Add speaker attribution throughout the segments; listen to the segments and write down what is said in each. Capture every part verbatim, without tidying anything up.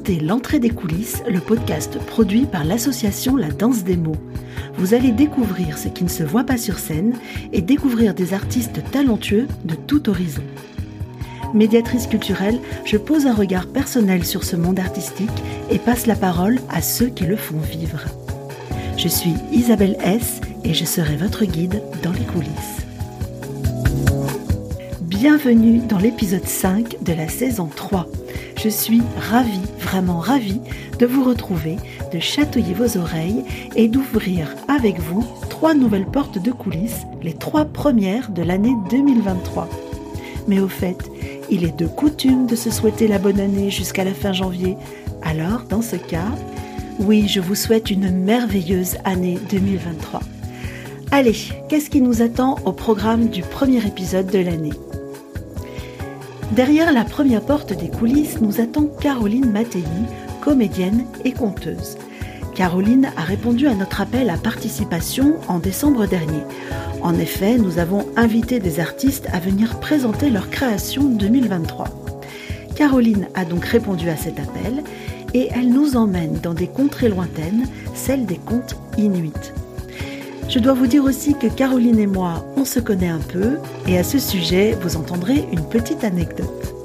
Speaker 1: écoutez L'entrée des coulisses, le podcast produit par l'association La Danse des mots. Vous allez découvrir ce qui ne se voit pas sur scène et découvrir des artistes talentueux de tout horizon. Médiatrice culturelle, je pose un regard personnel sur ce monde artistique et passe la parole à ceux qui le font vivre. Je suis Isabelle S et je serai votre guide dans les coulisses. Bienvenue dans l'épisode cinq de la saison trois. Je suis ravie, vraiment ravie de vous retrouver, de chatouiller vos oreilles et d'ouvrir avec vous trois nouvelles portes de coulisses, les trois premières de l'année deux mille vingt-trois. Mais au fait, il est de coutume de se souhaiter la bonne année jusqu'à la fin janvier. Alors, dans ce cas, oui, je vous souhaite une merveilleuse année deux mille vingt-trois. Allez, qu'est-ce qui nous attend au programme du premier épisode de l'année ? Derrière la première porte des coulisses, nous attend Caroline Mattei, comédienne et conteuse. Caroline a répondu à notre appel à participation en décembre dernier. En effet, nous avons invité des artistes à venir présenter leur création deux mille vingt-trois. Caroline a donc répondu à cet appel et elle nous emmène dans des contrées lointaines, celles des contes inuits. Je dois vous dire aussi que Caroline et moi, on se connaît un peu et à ce sujet, vous entendrez une petite anecdote.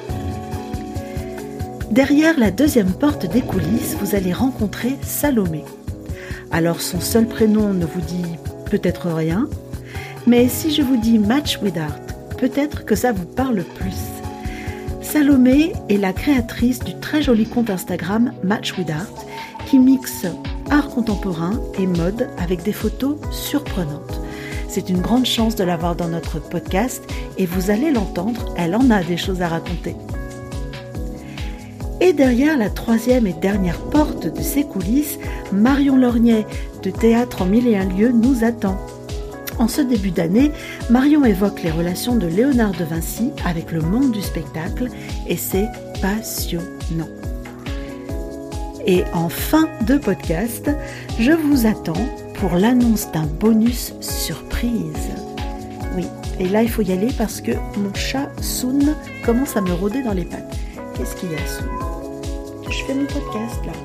Speaker 1: Derrière la deuxième porte des coulisses, vous allez rencontrer Salomé. Alors son seul prénom ne vous dit peut-être rien, mais si je vous dis Match with Art, peut-être que ça vous parle plus. Salomé est la créatrice du très joli compte Instagram Match with Art qui mixe art contemporain et mode avec des photos surprenantes. C'est une grande chance de l'avoir dans notre podcast et vous allez l'entendre, elle en a des choses à raconter. Et derrière la troisième et dernière porte de ces coulisses, Marion Lorgnay de Théâtre en mille et un lieux nous attend. En ce début d'année, Marion évoque les relations de Léonard de Vinci avec le monde du spectacle et c'est passionnant. Et en fin de podcast, je vous attends pour l'annonce d'un bonus surprise. Oui, et là il faut y aller parce que mon chat Soun commence à me rôder dans les pattes. Qu'est-ce qu'il y a, Soun ? Je fais mon podcast là.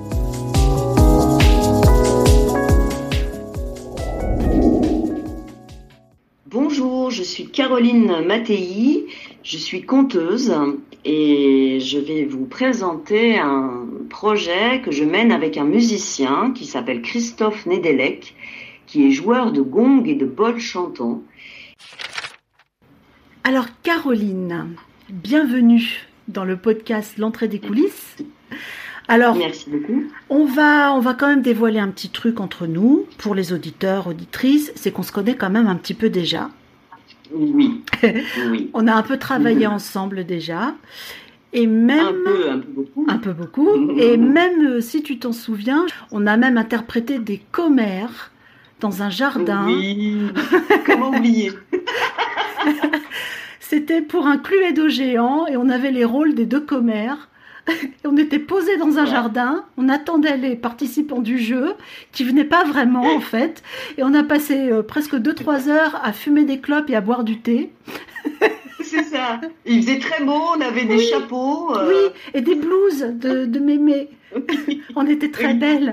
Speaker 2: Bonjour, je suis Caroline Mattei, je suis conteuse et je vais vous présenter un projet que je mène avec un musicien qui s'appelle Christophe Nedelec, qui est joueur de gong et de bol chantant.
Speaker 1: Alors Caroline, bienvenue dans le podcast L'entrée des coulisses. Alors,
Speaker 2: merci beaucoup.
Speaker 1: On va, on va quand même dévoiler un petit truc entre nous, pour les auditeurs, auditrices, c'est qu'on se connaît quand même un petit peu déjà.
Speaker 2: Oui. oui.
Speaker 1: On a un peu travaillé mmh. ensemble déjà. Et même,
Speaker 2: un peu, un peu beaucoup.
Speaker 1: Un peu beaucoup. Mmh. Et même, si tu t'en souviens, on a même interprété des commères dans un jardin.
Speaker 2: Oui, comment oublier.
Speaker 1: C'était pour un Cluedo géant et on avait les rôles des deux commères. On était posés dans un ouais. jardin, on attendait les participants du jeu qui venaient pas vraiment en fait, et on a passé euh, presque deux trois heures à fumer des clopes et à boire du thé.
Speaker 2: C'est ça. Il faisait très beau, on avait des
Speaker 1: oui.
Speaker 2: chapeaux. Euh...
Speaker 1: Oui, et des blouses de, de mémé. On était très oui. belles.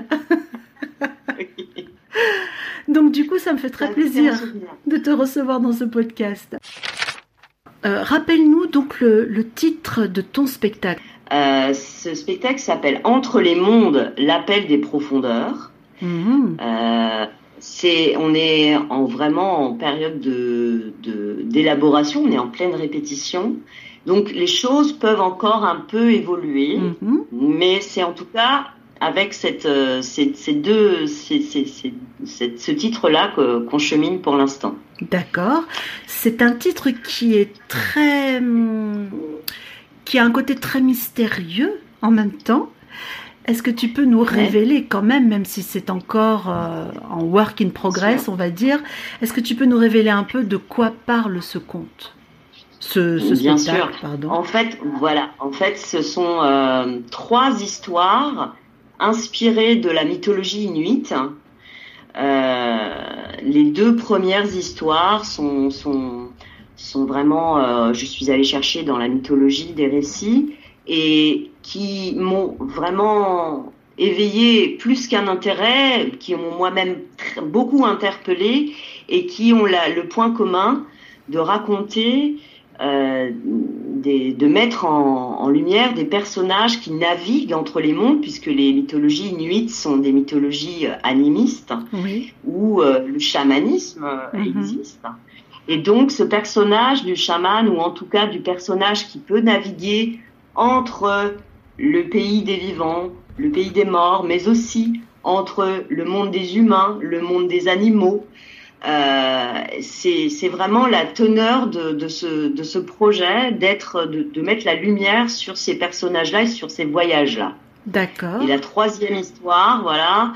Speaker 1: Donc du coup, ça me fait très ça plaisir de te recevoir dans ce podcast. Euh, rappelle-nous donc le, le titre de ton spectacle.
Speaker 2: Euh, ce spectacle s'appelle Entre les mondes, l'appel des profondeurs. Mmh. Euh, c'est, on est en, vraiment en période de, de, d'élaboration, on est en pleine répétition. Donc les choses peuvent encore un peu évoluer, mmh. mais c'est en tout cas avec cette, euh, ces, ces deux, ces, ces, ces, cette, ce titre-là que, qu'on chemine pour l'instant.
Speaker 1: D'accord. C'est un titre qui est très... qui a un côté très mystérieux en même temps. Est-ce que tu peux nous révéler quand même, même si c'est encore euh, en work in progress, on va dire, est-ce que tu peux nous révéler un peu de quoi parle ce conte, ce, ce
Speaker 2: Bien
Speaker 1: spectacle,
Speaker 2: sûr.
Speaker 1: Pardon.
Speaker 2: En fait, voilà. En fait, ce sont euh, trois histoires inspirées de la mythologie inuite. Euh, les deux premières histoires sont, sont, sont vraiment... Euh, je suis allée chercher dans la mythologie des récits. et qui m'ont vraiment éveillé plus qu'un intérêt, qui m'ont moi-même très, beaucoup interpellé et qui ont la, le point commun de raconter, euh, des, de mettre en, en lumière des personnages qui naviguent entre les mondes, puisque les mythologies inuites sont des mythologies animistes, oui. où euh, le chamanisme mm-hmm. existe. Et donc ce personnage du chaman, ou en tout cas du personnage qui peut naviguer entre le pays des vivants, le pays des morts, mais aussi entre le monde des humains, le monde des animaux. Euh, c'est, c'est vraiment la teneur de, de, ce, de ce projet, d'être, de, de mettre la lumière sur ces personnages-là et sur ces voyages-là.
Speaker 1: D'accord.
Speaker 2: Et la troisième histoire, voilà,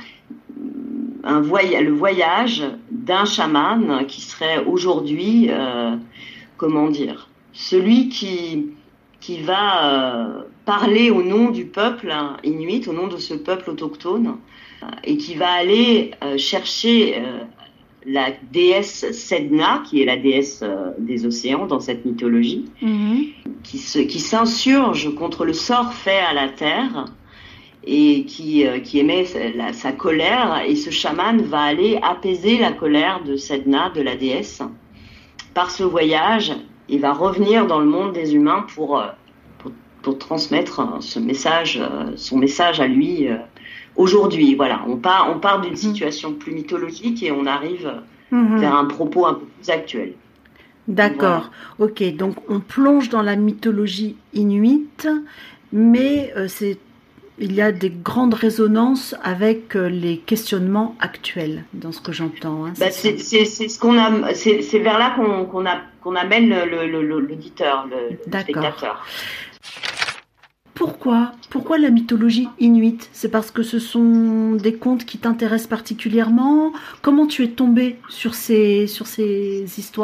Speaker 2: un voyage, le voyage d'un chaman qui serait aujourd'hui, euh, comment dire, celui qui, qui va euh, parler au nom du peuple hein, inuit, au nom de ce peuple autochtone, euh, et qui va aller euh, chercher euh, la déesse Sedna, qui est la déesse euh, des océans dans cette mythologie, mm-hmm. qui, se, qui s'insurge contre le sort fait à la terre et qui, euh, qui émet la, sa colère, et ce chaman va aller apaiser la colère de Sedna, de la déesse, par ce voyage, et va revenir dans le monde des humains pour, euh, pour, pour transmettre ce message, euh, son message à lui euh, aujourd'hui. Voilà, on part, on part d'une situation plus mythologique et on arrive mmh. vers un propos un peu plus actuel.
Speaker 1: D'accord, voilà. Ok, donc on plonge dans la mythologie inuite, mais euh, c'est il y a des grandes résonances avec les questionnements actuels, dans ce que j'entends. Hein,
Speaker 2: bah c'est, c'est, c'est, ce qu'on a, c'est, c'est vers là qu'on, qu'on, a, qu'on amène le, le, le, l'auditeur, le, le spectateur.
Speaker 1: Pourquoi Pourquoi la mythologie inuite ? C'est parce que ce sont des contes qui t'intéressent particulièrement ? Comment tu es tombée sur ces, sur ces histoires ?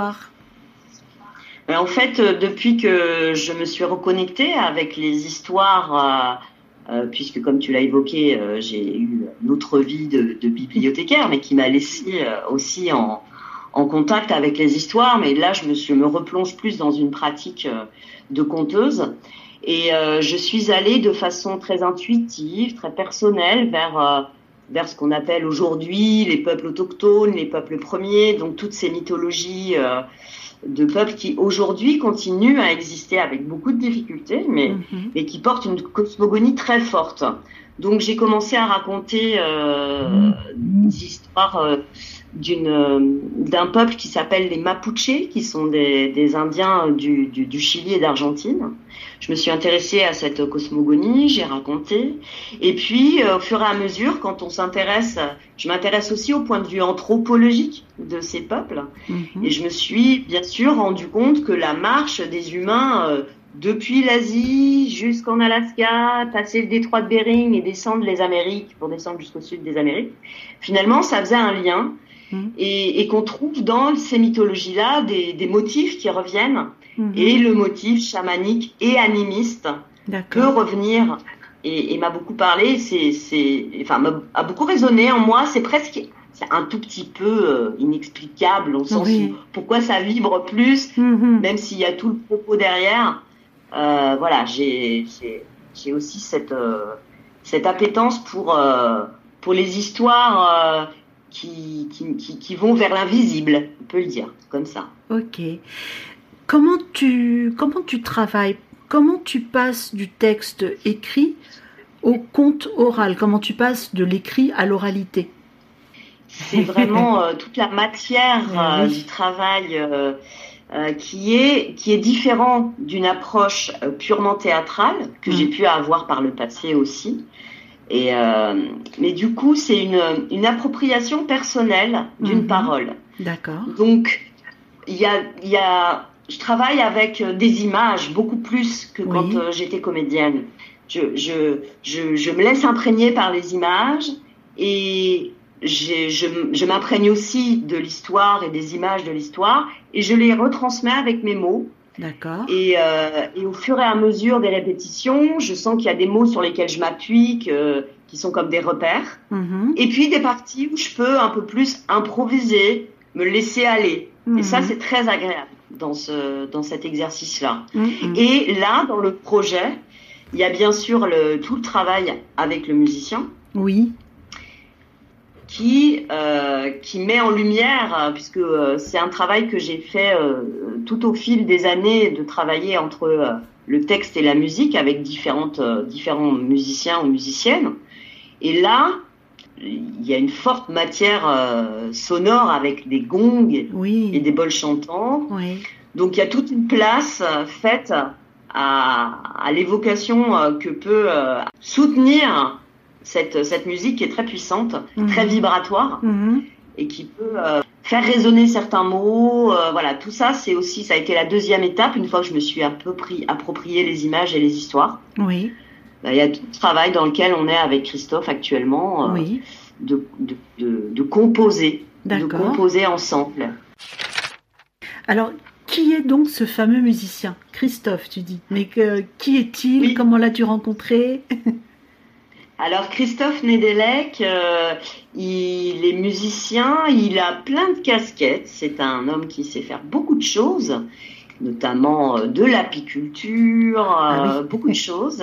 Speaker 2: En fait, depuis que je me suis reconnectée avec les histoires... Euh, Euh, puisque, comme tu l'as évoqué, euh, j'ai eu une autre vie de, de bibliothécaire, mais qui m'a laissé euh, aussi en, en contact avec les histoires. Mais là, je me, suis, je me replonge plus dans une pratique euh, de conteuse. Et euh, je suis allée de façon très intuitive, très personnelle, vers, euh, vers ce qu'on appelle aujourd'hui les peuples autochtones, les peuples premiers, donc toutes ces mythologies... Euh, de peuples qui aujourd'hui continuent à exister avec beaucoup de difficultés, mais, mm-hmm. mais qui portent une cosmogonie très forte. Donc j'ai commencé à raconter euh, mm-hmm. des histoires euh, d'une, euh, d'un peuple qui s'appelle les Mapuches, qui sont des, des Indiens du, du, du Chili et d'Argentine. Je me suis intéressée à cette cosmogonie, j'ai raconté. Et puis, euh, au fur et à mesure, quand on s'intéresse, je m'intéresse aussi au point de vue anthropologique de ces peuples. Mm-hmm. Et je me suis bien sûr rendu compte que la marche des humains euh, depuis l'Asie jusqu'en Alaska, passer le détroit de Bering et descendre les Amériques pour descendre jusqu'au sud des Amériques, finalement, ça faisait un lien. Mmh. Et, et qu'on trouve dans ces mythologies-là des, des motifs qui reviennent, mmh. et le motif chamanique et animiste D'accord. peut revenir et, et m'a beaucoup parlé, c'est, c'est, enfin, m'a, a beaucoup résonné en moi. C'est presque, c'est un tout petit peu euh, inexplicable au sens oui. où pourquoi ça vibre plus, mmh. même s'il y a tout le propos derrière. Euh, voilà, j'ai, j'ai, j'ai aussi cette, euh, cette appétence pour, euh, pour les histoires. Euh, Qui, qui, qui vont vers l'invisible, on peut le dire, comme ça.
Speaker 1: Ok. Comment tu, comment tu travailles ? Comment tu passes du texte écrit au conte oral ? Comment tu passes de l'écrit à l'oralité ?
Speaker 2: C'est vraiment euh, toute la matière euh, oui. du travail euh, euh, qui est, qui est différent d'une approche euh, purement théâtrale, que mmh. j'ai pu avoir par le passé aussi. Et euh, mais du coup, c'est une, une appropriation personnelle d'une mmh. parole.
Speaker 1: D'accord.
Speaker 2: Donc, il y a, il y a, je travaille avec des images beaucoup plus que oui. quand euh, j'étais comédienne. Je, je, je, je me laisse imprégner par les images et je, je, je m'imprègne aussi de l'histoire et des images de l'histoire et je les retransmets avec mes mots.
Speaker 1: D'accord.
Speaker 2: Et, euh, et au fur et à mesure des répétitions, je sens qu'il y a des mots sur lesquels je m'appuie, que, qui sont comme des repères. Mm-hmm. Et puis des parties où je peux un peu plus improviser, me laisser aller. Mm-hmm. Et ça, c'est très agréable dans, ce, dans cet exercice-là. Mm-hmm. Et là, dans le projet, Il y a bien sûr le, tout le travail avec le musicien.
Speaker 1: Oui.
Speaker 2: Qui, euh, qui met en lumière, puisque euh, c'est un travail que j'ai fait euh, tout au fil des années, de travailler entre euh, le texte et la musique avec différentes, euh, différents musiciens ou musiciennes. Et là, il y a une forte matière euh, sonore avec des gongs
Speaker 1: oui.
Speaker 2: et des bols chantants.
Speaker 1: Oui.
Speaker 2: Donc il y a toute une place euh, faite à, à l'évocation euh, que peut euh, soutenir Cette, cette musique qui est très puissante, mmh. très vibratoire, mmh. et qui peut euh, faire résonner certains mots. Euh, voilà, tout ça, c'est aussi, ça a été la deuxième étape, une fois que je me suis un peu pris, approprié les images et les histoires.
Speaker 1: Oui.
Speaker 2: Il y a tout le travail dans lequel on est avec Christophe actuellement, euh,
Speaker 1: oui.
Speaker 2: de, de, de, de composer, de composer ensemble.
Speaker 1: Alors, qui est donc ce fameux musicien? Christophe, tu dis. Mais que, qui est-il? Oui. Comment l'as-tu rencontré?
Speaker 2: Alors Christophe Nedelec, euh, il est musicien, il a plein de casquettes. C'est un homme qui sait faire beaucoup de choses, notamment de l'apiculture, ah, euh, oui. beaucoup de choses.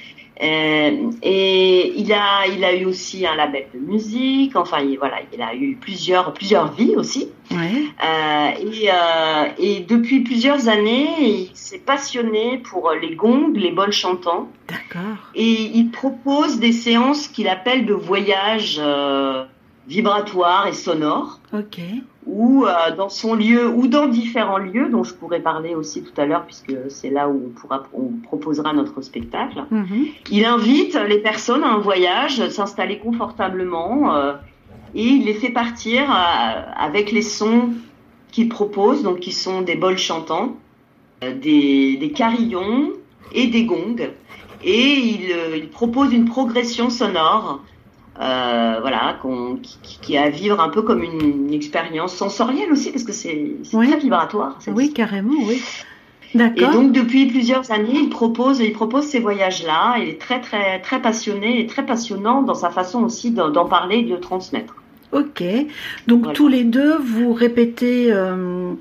Speaker 2: Euh, et il a, il a eu aussi un label de musique. Enfin, il, voilà, il a eu plusieurs, plusieurs vies aussi.
Speaker 1: Ouais.
Speaker 2: Euh, et, euh, et depuis plusieurs années, il s'est passionné pour les gongs, les bols chantants.
Speaker 1: D'accord.
Speaker 2: Et il propose des séances qu'il appelle de voyage euh, vibratoire et sonore.
Speaker 1: Ok.
Speaker 2: Ou euh, dans son lieu, ou dans différents lieux, dont je pourrais parler aussi tout à l'heure, puisque c'est là où on, pourra, on proposera notre spectacle. Mm-hmm. Il invite les personnes à un voyage, s'installer confortablement, euh, et il les fait partir euh, avec les sons qu'il propose, donc qui sont des bols chantants, euh, des, des carillons et des gongs. Et il, euh, il propose une progression sonore. Euh, voilà, qu'on, qui, qui a à vivre un peu comme une, une expérience sensorielle aussi, parce que c'est, c'est oui. très vibratoire.
Speaker 1: Oui, histoire. Carrément, oui. D'accord.
Speaker 2: Et donc, depuis plusieurs années, il propose, il propose ces voyages-là. Il est très, très, très passionné et très passionnant dans sa façon aussi d'en, d'en parler et de le transmettre.
Speaker 1: Ok. Donc, voilà. Tous les deux, vous répétez euh,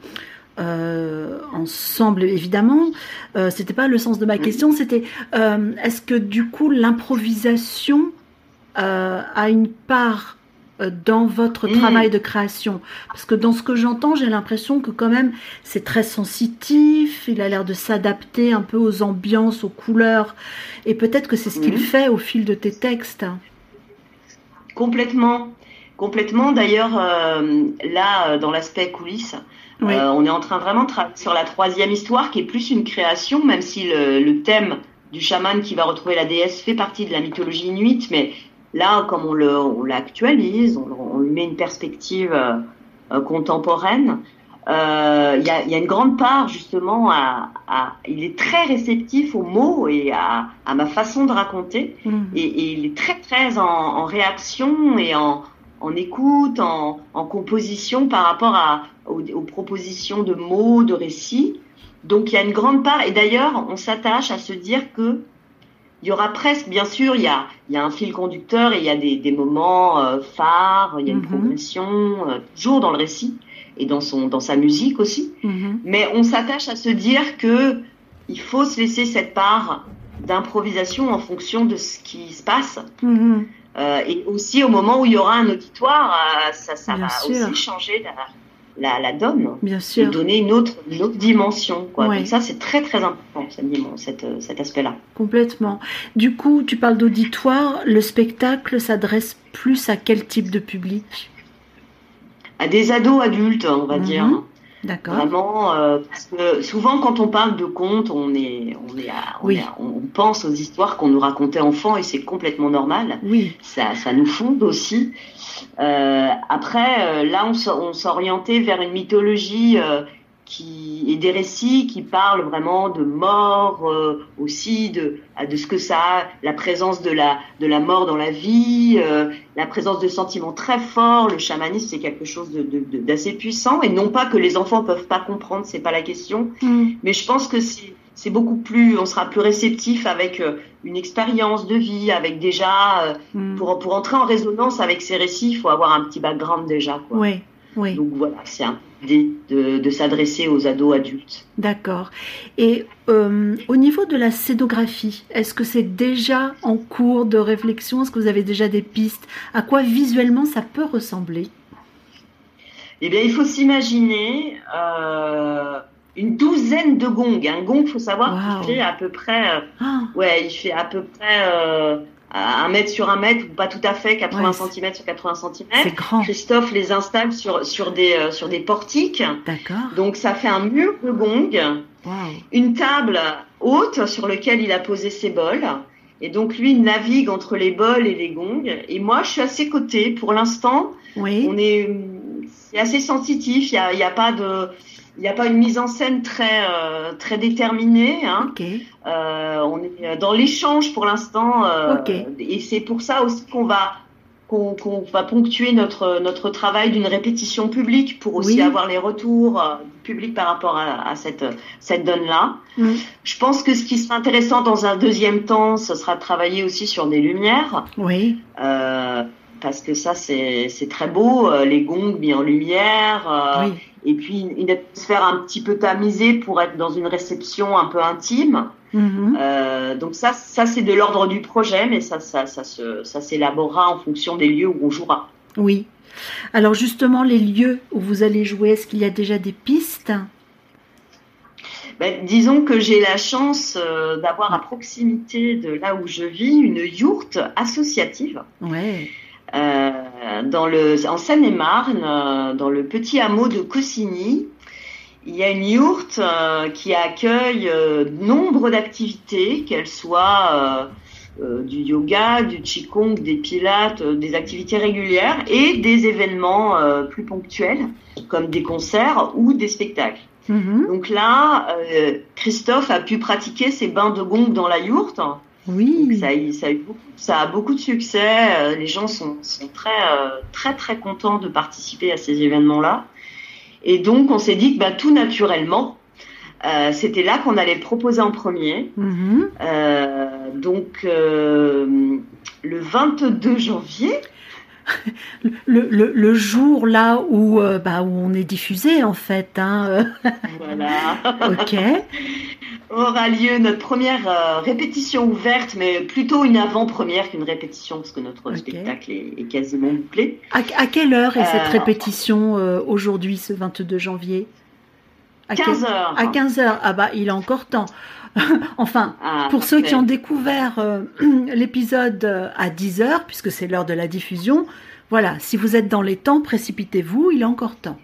Speaker 1: euh, ensemble, évidemment. Euh, c'était pas le sens de ma question. Mmh. C'était, euh, est-ce que du coup, l'improvisation Euh, a une part euh, dans votre mmh. travail de création? Parce que dans ce que j'entends, j'ai l'impression que quand même c'est très sensitif, il a l'air de s'adapter un peu aux ambiances, aux couleurs, et peut-être que c'est ce mmh. qu'il fait au fil de tes textes.
Speaker 2: Complètement, complètement. D'ailleurs, euh, là, dans l'aspect coulisses, oui. euh, on est en train vraiment de travailler sur la troisième histoire, qui est plus une création, même si le, le thème du chaman qui va retrouver la déesse fait partie de la mythologie inuite, mais là, comme on, le, on l'actualise, on, on lui met une perspective euh, euh, contemporaine, euh, il y, a, y a une grande part justement à, à... Il est très réceptif aux mots et à, à ma façon de raconter. Mmh. Et, et il est très très en, en réaction et en, en écoute, en, en composition par rapport à, aux, aux propositions de mots, de récits. Donc il y a une grande part, et d'ailleurs on s'attache à se dire que il y aura presque, bien sûr, il y a, il y a un fil conducteur et il y a des, des moments euh, phares, il y a une mm-hmm. progression, euh, toujours dans le récit et dans, son, dans sa musique aussi. Mm-hmm. Mais on s'attache à se dire que il faut se laisser cette part d'improvisation en fonction de ce qui se passe. Mm-hmm. Euh, et aussi au moment où il y aura un auditoire, euh, ça, ça va sûr. aussi changer la, la, la donne.
Speaker 1: Bien sûr.
Speaker 2: Et donner une autre, une autre dimension. Quoi. Ouais. Donc ça, c'est très très important, cet, cet aspect-là.
Speaker 1: Complètement. Du coup, tu parles d'auditoire. Le spectacle s'adresse plus à quel type de public?
Speaker 2: À des ados adultes, on va mm-hmm. dire.
Speaker 1: D'accord.
Speaker 2: Vraiment, euh, parce que souvent quand on parle de contes, on est, on est, à, on,
Speaker 1: oui.
Speaker 2: est à, on pense aux histoires qu'on nous racontait enfant et c'est complètement normal.
Speaker 1: Oui.
Speaker 2: Ça, ça nous fonde aussi. Euh, après, euh, là, on, on s'orientait vers une mythologie euh, qui et des récits qui parlent vraiment de mort, euh, aussi de de ce que ça a, la présence de la de la mort dans la vie, euh, la présence de sentiments très forts. Le chamanisme, c'est quelque chose de, de, de d'assez puissant, et non pas que les enfants peuvent pas comprendre, c'est pas la question, mm. mais je pense que c'est c'est beaucoup plus, on sera plus réceptif avec euh, une expérience de vie, avec déjà euh, mm. pour pour entrer en résonance avec ces récits, il faut avoir un petit background déjà, quoi.
Speaker 1: Oui. Oui.
Speaker 2: Donc voilà, c'est un idée de, de s'adresser aux ados adultes.
Speaker 1: D'accord. Et euh, au niveau de la scénographie, est-ce que c'est déjà en cours de réflexion? Est-ce que vous avez déjà des pistes? À quoi visuellement ça peut ressembler?
Speaker 2: Eh bien, il faut s'imaginer euh, une douzaine de gongs. Un gong, il faut savoir
Speaker 1: Wow.
Speaker 2: qu'il fait à peu près, euh,
Speaker 1: Ah.
Speaker 2: ouais, il fait à peu près euh, un mètre sur un mètre, ou pas tout à fait, quatre-vingts
Speaker 1: Ouais,
Speaker 2: centimètres sur quatre-vingts centimètres.
Speaker 1: C'est grand.
Speaker 2: Christophe les installe sur sur des euh, sur des portiques.
Speaker 1: D'accord.
Speaker 2: Donc ça fait un mur de gongs,
Speaker 1: Wow.
Speaker 2: une table haute sur laquelle il a posé ses bols. Et donc lui, il navigue entre les bols et les gongs. Et moi, je suis à ses côtés. Pour l'instant,
Speaker 1: Oui.
Speaker 2: on est c'est assez sensitif. Il y a, il y a pas de, il y a pas une mise en scène très euh, très déterminée. Hein.
Speaker 1: Ok.
Speaker 2: Euh, on est dans l'échange pour l'instant. Euh,
Speaker 1: Ok.
Speaker 2: Et c'est pour ça aussi qu'on va qu'on, qu'on va ponctuer notre notre travail d'une répétition publique pour aussi
Speaker 1: Oui.
Speaker 2: avoir les retours euh, publics par rapport à, à cette cette donne-là.
Speaker 1: Mm.
Speaker 2: Je pense que ce qui sera intéressant dans un deuxième temps, ce sera de travailler aussi sur des lumières.
Speaker 1: Oui.
Speaker 2: Euh, parce que ça, c'est, c'est très beau, euh, les gongs mis en lumière, euh,
Speaker 1: Oui.
Speaker 2: et puis une, une atmosphère un petit peu tamisée pour être dans une réception un peu intime.
Speaker 1: Mhm.
Speaker 2: Euh, donc ça, ça c'est de l'ordre du projet, mais ça, ça, ça, se, ça s'élaborera en fonction des lieux où on jouera.
Speaker 1: Oui. Alors justement, les lieux où vous allez jouer, est-ce qu'il y a déjà des pistes?
Speaker 2: Ben, disons que j'ai la chance euh, d'avoir à proximité de là où je vis une yourte associative.
Speaker 1: Ouais.
Speaker 2: Euh, dans le, en Seine-et-Marne, euh, dans le petit hameau de Cossigny, il y a une yourte euh, qui accueille euh, nombre d'activités, qu'elles soient euh, euh, du yoga, du qigong, des pilates, euh, des activités régulières et des événements euh, plus ponctuels, comme des concerts ou des spectacles.
Speaker 1: Mhm.
Speaker 2: Donc là, euh, Christophe a pu pratiquer ses bains de gong dans la yourte.
Speaker 1: Oui.
Speaker 2: Donc ça, a, ça, a eu beaucoup, ça a beaucoup de succès. Euh, les gens sont, sont très, euh, très, très contents de participer à ces événements-là. Et donc, on s'est dit que bah, tout naturellement, euh, c'était là qu'on allait le proposer en premier.
Speaker 1: Mhm.
Speaker 2: Euh, donc, euh, le vingt-deux janvier.
Speaker 1: Le, le, le jour là où, euh, bah, où on est diffusé en fait. Hein.
Speaker 2: Voilà.
Speaker 1: Ok.
Speaker 2: Aura lieu notre première euh, répétition ouverte, mais plutôt une avant-première qu'une répétition, parce que notre
Speaker 1: Ok.
Speaker 2: spectacle est, est quasiment bouclé.
Speaker 1: À, à quelle heure est cette
Speaker 2: Euh,
Speaker 1: répétition euh, aujourd'hui, ce vingt-deux janvier? À quel-
Speaker 2: quinze heures.
Speaker 1: À quinze heures. Ah bah, il a encore temps. Enfin,
Speaker 2: Ah,
Speaker 1: pour ceux
Speaker 2: parfait.
Speaker 1: qui ont découvert euh, l'épisode euh, à dix heures, puisque c'est l'heure de la diffusion, voilà, si vous êtes dans les temps, précipitez-vous, il a encore temps.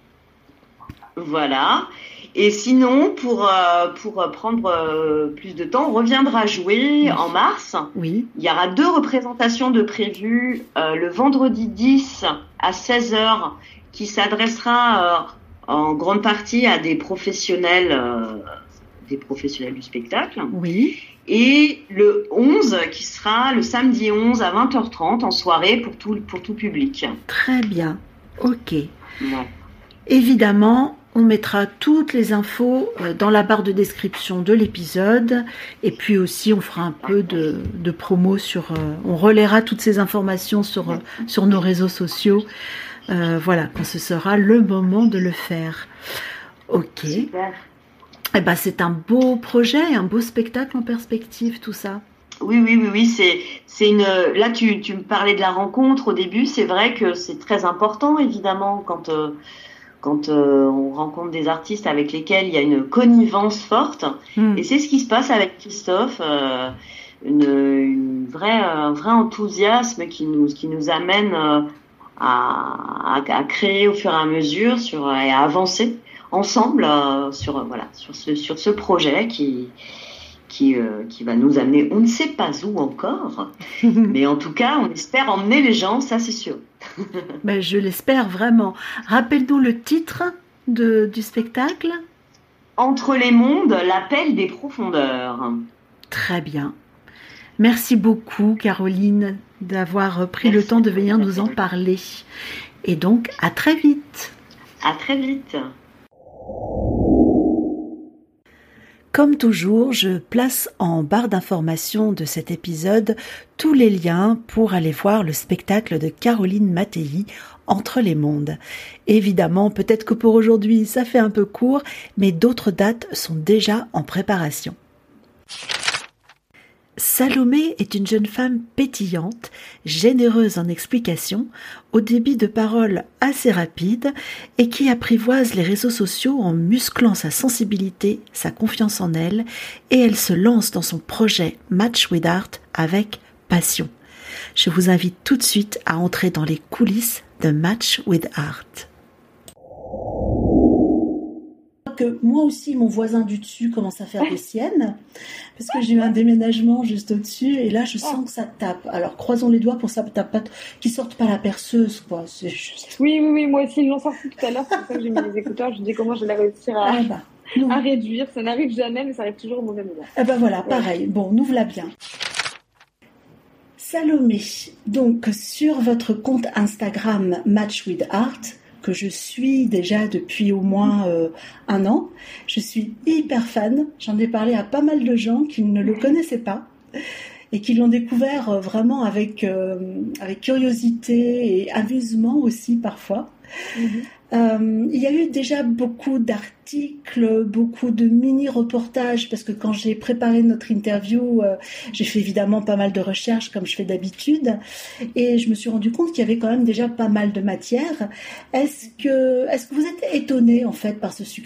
Speaker 2: Voilà. Et sinon, pour, euh, pour prendre euh, plus de temps, on reviendra jouer
Speaker 1: Oui.
Speaker 2: en mars.
Speaker 1: Oui.
Speaker 2: Il y aura deux représentations de prévues euh, le vendredi dix à seize heures qui s'adressera euh, en grande partie à des professionnels, euh, des professionnels du spectacle.
Speaker 1: Oui.
Speaker 2: Et le onze qui sera le samedi onze à vingt heures trente en soirée pour tout, pour tout public.
Speaker 1: Très bien. Ok.
Speaker 2: Ouais.
Speaker 1: Évidemment, on mettra toutes les infos euh, dans la barre de description de l'épisode et puis aussi on fera un peu de, de promo sur... euh, on relaiera toutes ces informations sur, euh, sur nos réseaux sociaux. Euh, voilà, quand ce sera le moment de le faire. Ok.
Speaker 2: Super.
Speaker 1: Eh ben, c'est un beau projet, un beau spectacle en perspective, tout ça.
Speaker 2: Oui, oui, oui, oui, c'est, c'est une. Là, tu, tu me parlais de la rencontre au début. C'est vrai que c'est très important, évidemment, quand euh, quand euh, on rencontre des artistes avec lesquels il y a une connivence forte.
Speaker 1: Mm.
Speaker 2: Et c'est ce qui se passe avec Christophe, euh, une, une vraie, un vrai enthousiasme qui nous qui nous amène euh, à, à, à créer au fur et à mesure sur et à avancer ensemble euh, sur voilà sur ce sur ce projet qui qui euh, qui va nous amener on ne sait pas où encore, mais en tout cas on espère emmener les gens, ça c'est sûr.
Speaker 1: Ben, je l'espère vraiment. Rappelle-nous le titre de, du spectacle.
Speaker 2: Entre les mondes, l'appel des profondeurs.
Speaker 1: Très bien. Merci beaucoup Caroline d'avoir pris Merci le temps de venir nous en parler. Et donc à très vite.
Speaker 2: À très vite.
Speaker 1: Comme toujours, je place en barre d'information de cet épisode tous les liens pour aller voir le spectacle de Caroline Mattei, Entre les mondes. Évidemment, peut-être que pour aujourd'hui, ça fait un peu court, mais d'autres dates sont déjà en préparation. Salomé est une jeune femme pétillante, généreuse en explications, au débit de parole assez rapide et qui apprivoise les réseaux sociaux en musclant sa sensibilité, sa confiance en elle, et elle se lance dans son projet Match with Art avec passion. Je vous invite tout de suite à entrer dans les coulisses de Match with Art. Que moi aussi, mon voisin du dessus commence à faire des siennes, parce que j'ai eu un déménagement juste au-dessus, et là, je sens que ça tape. Alors, croisons les doigts pour que ça tape pas, qu'ils sortent pas la perceuse, quoi. C'est juste...
Speaker 3: Oui, oui, oui, moi aussi, ils l'ont sorti tout à l'heure, c'est pour ça que j'ai mis les écouteurs, je me dis comment je vais réussir à, ah bah, nous... à réduire. Ça n'arrive jamais, mais ça arrive toujours au mauvais moment.
Speaker 1: Eh ben voilà, ouais. Pareil. Bon, nous voilà bien. Salomé, donc, sur votre compte Instagram Match with Art, que je suis déjà depuis au moins euh, un an. Je suis hyper fan. J'en ai parlé à pas mal de gens qui ne le connaissaient pas et qui l'ont découvert euh, vraiment avec, euh, avec curiosité et amusement aussi parfois. Mm-hmm. Euh, il y a eu déjà beaucoup d'articles, beaucoup de mini-reportages, parce que quand j'ai préparé notre interview, euh, j'ai fait évidemment pas mal de recherches comme je fais d'habitude, et je me suis rendu compte qu'il y avait quand même déjà pas mal de matière. Est-ce que, est-ce que vous êtes étonné en fait par ce succès ?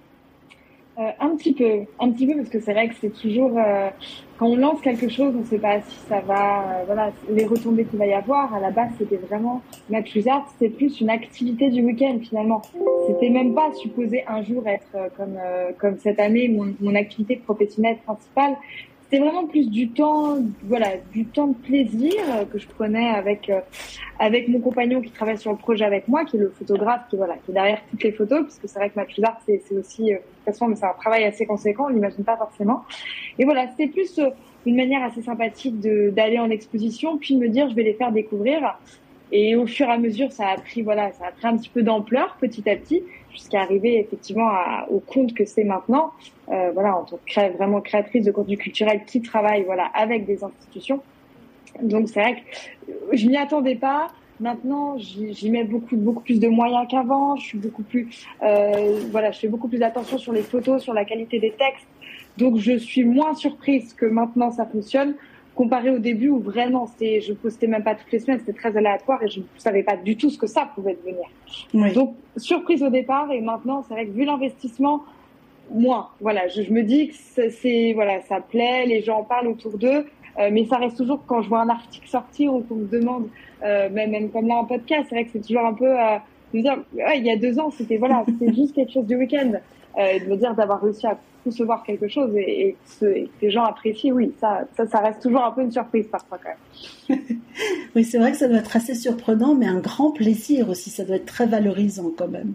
Speaker 3: Euh, un petit peu, un petit peu, parce que c'est vrai que c'est toujours euh, quand on lance quelque chose, on ne sait pas si ça va, euh, voilà, les retombées qu'il va y avoir. À la base, c'était vraiment Match with Art, c'était plus une activité du week-end finalement. C'était même pas supposé un jour être euh, comme euh, comme cette année mon, mon activité professionnelle principale. C'était vraiment plus du temps, voilà, du temps de plaisir que je prenais avec euh, avec mon compagnon qui travaille sur le projet avec moi, qui est le photographe, qui voilà, qui est derrière toutes les photos, parce que c'est vrai que Match with Art, c'est, c'est aussi, euh, de toute façon, mais c'est un travail assez conséquent, on l'imagine pas forcément. Et voilà, c'était plus euh, une manière assez sympathique de d'aller en exposition, puis de me dire, je vais les faire découvrir. Et au fur et à mesure, ça a pris, voilà, ça a pris un petit peu d'ampleur petit à petit, jusqu'à arriver effectivement à, au compte que c'est maintenant. Euh, voilà, en tant que cré- vraiment créatrice de contenu culturel qui travaille, voilà, avec des institutions. Donc c'est vrai que je m'y attendais pas. Maintenant, j'y, j'y mets beaucoup, beaucoup plus de moyens qu'avant. Je suis beaucoup plus, euh, voilà, je fais beaucoup plus attention sur les photos, sur la qualité des textes. Donc je suis moins surprise que maintenant ça fonctionne, comparé au début où vraiment c'était, je postais même pas toutes les semaines, c'était très aléatoire et je ne savais pas du tout ce que ça pouvait devenir. Oui. Donc surprise au départ, et maintenant c'est vrai que vu l'investissement, moins. Voilà, je, je me dis que c'est, c'est voilà, ça plaît, les gens en parlent autour d'eux, euh, mais ça reste toujours quand je vois un article sortir ou qu'on me demande, euh, même, même comme là un podcast, c'est vrai que c'est toujours un peu euh, de me dire, ouais, il y a deux ans c'était voilà, c'était juste quelque chose du week-end, euh, et de me dire d'avoir réussi à concevoir quelque chose et, et, que, et que les gens apprécient, oui, ça, ça, ça reste toujours un peu une surprise parfois quand même.
Speaker 1: Oui, c'est vrai que ça doit être assez surprenant, mais un grand plaisir aussi, ça doit être très valorisant quand même.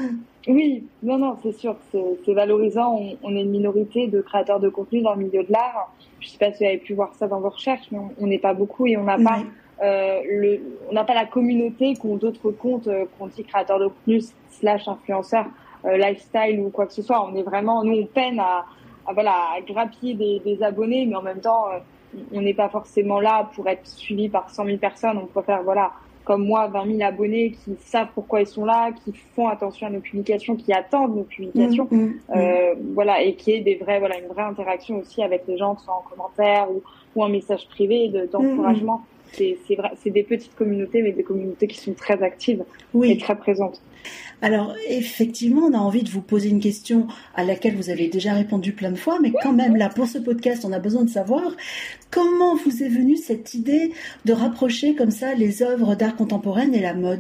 Speaker 3: Oui, non, non, c'est sûr, c'est, c'est valorisant. On, on est une minorité de créateurs de contenu dans le milieu de l'art. Je sais pas si vous avez pu voir ça dans vos recherches, mais on n'est pas beaucoup et on n'a oui. pas euh, le, on n'a pas la communauté qu'ont d'autres comptes euh, qu'on dit créateurs de contenu slash influenceurs euh, lifestyle ou quoi que ce soit. On est vraiment, nous, on peine à, à voilà, à grappiller des, des abonnés, mais en même temps, euh, on n'est pas forcément là pour être suivi par cent mille personnes. On préfère, voilà, comme moi, vingt mille abonnés qui savent pourquoi ils sont là, qui font attention à nos publications, qui attendent nos publications, mmh, mmh, euh, mmh. voilà, et qui est des vrais, voilà, une vraie interaction aussi avec les gens, soit en commentaire ou, ou en message privé de, d'encouragement. Mmh. C'est, c'est vrai, c'est des petites communautés, mais des communautés qui sont très actives oui. et très présentes.
Speaker 1: Alors, effectivement, on a envie de vous poser une question à laquelle vous avez déjà répondu plein de fois, mais quand même, là, pour ce podcast, on a besoin de savoir comment vous est venue cette idée de rapprocher comme ça les œuvres d'art contemporain et la mode ?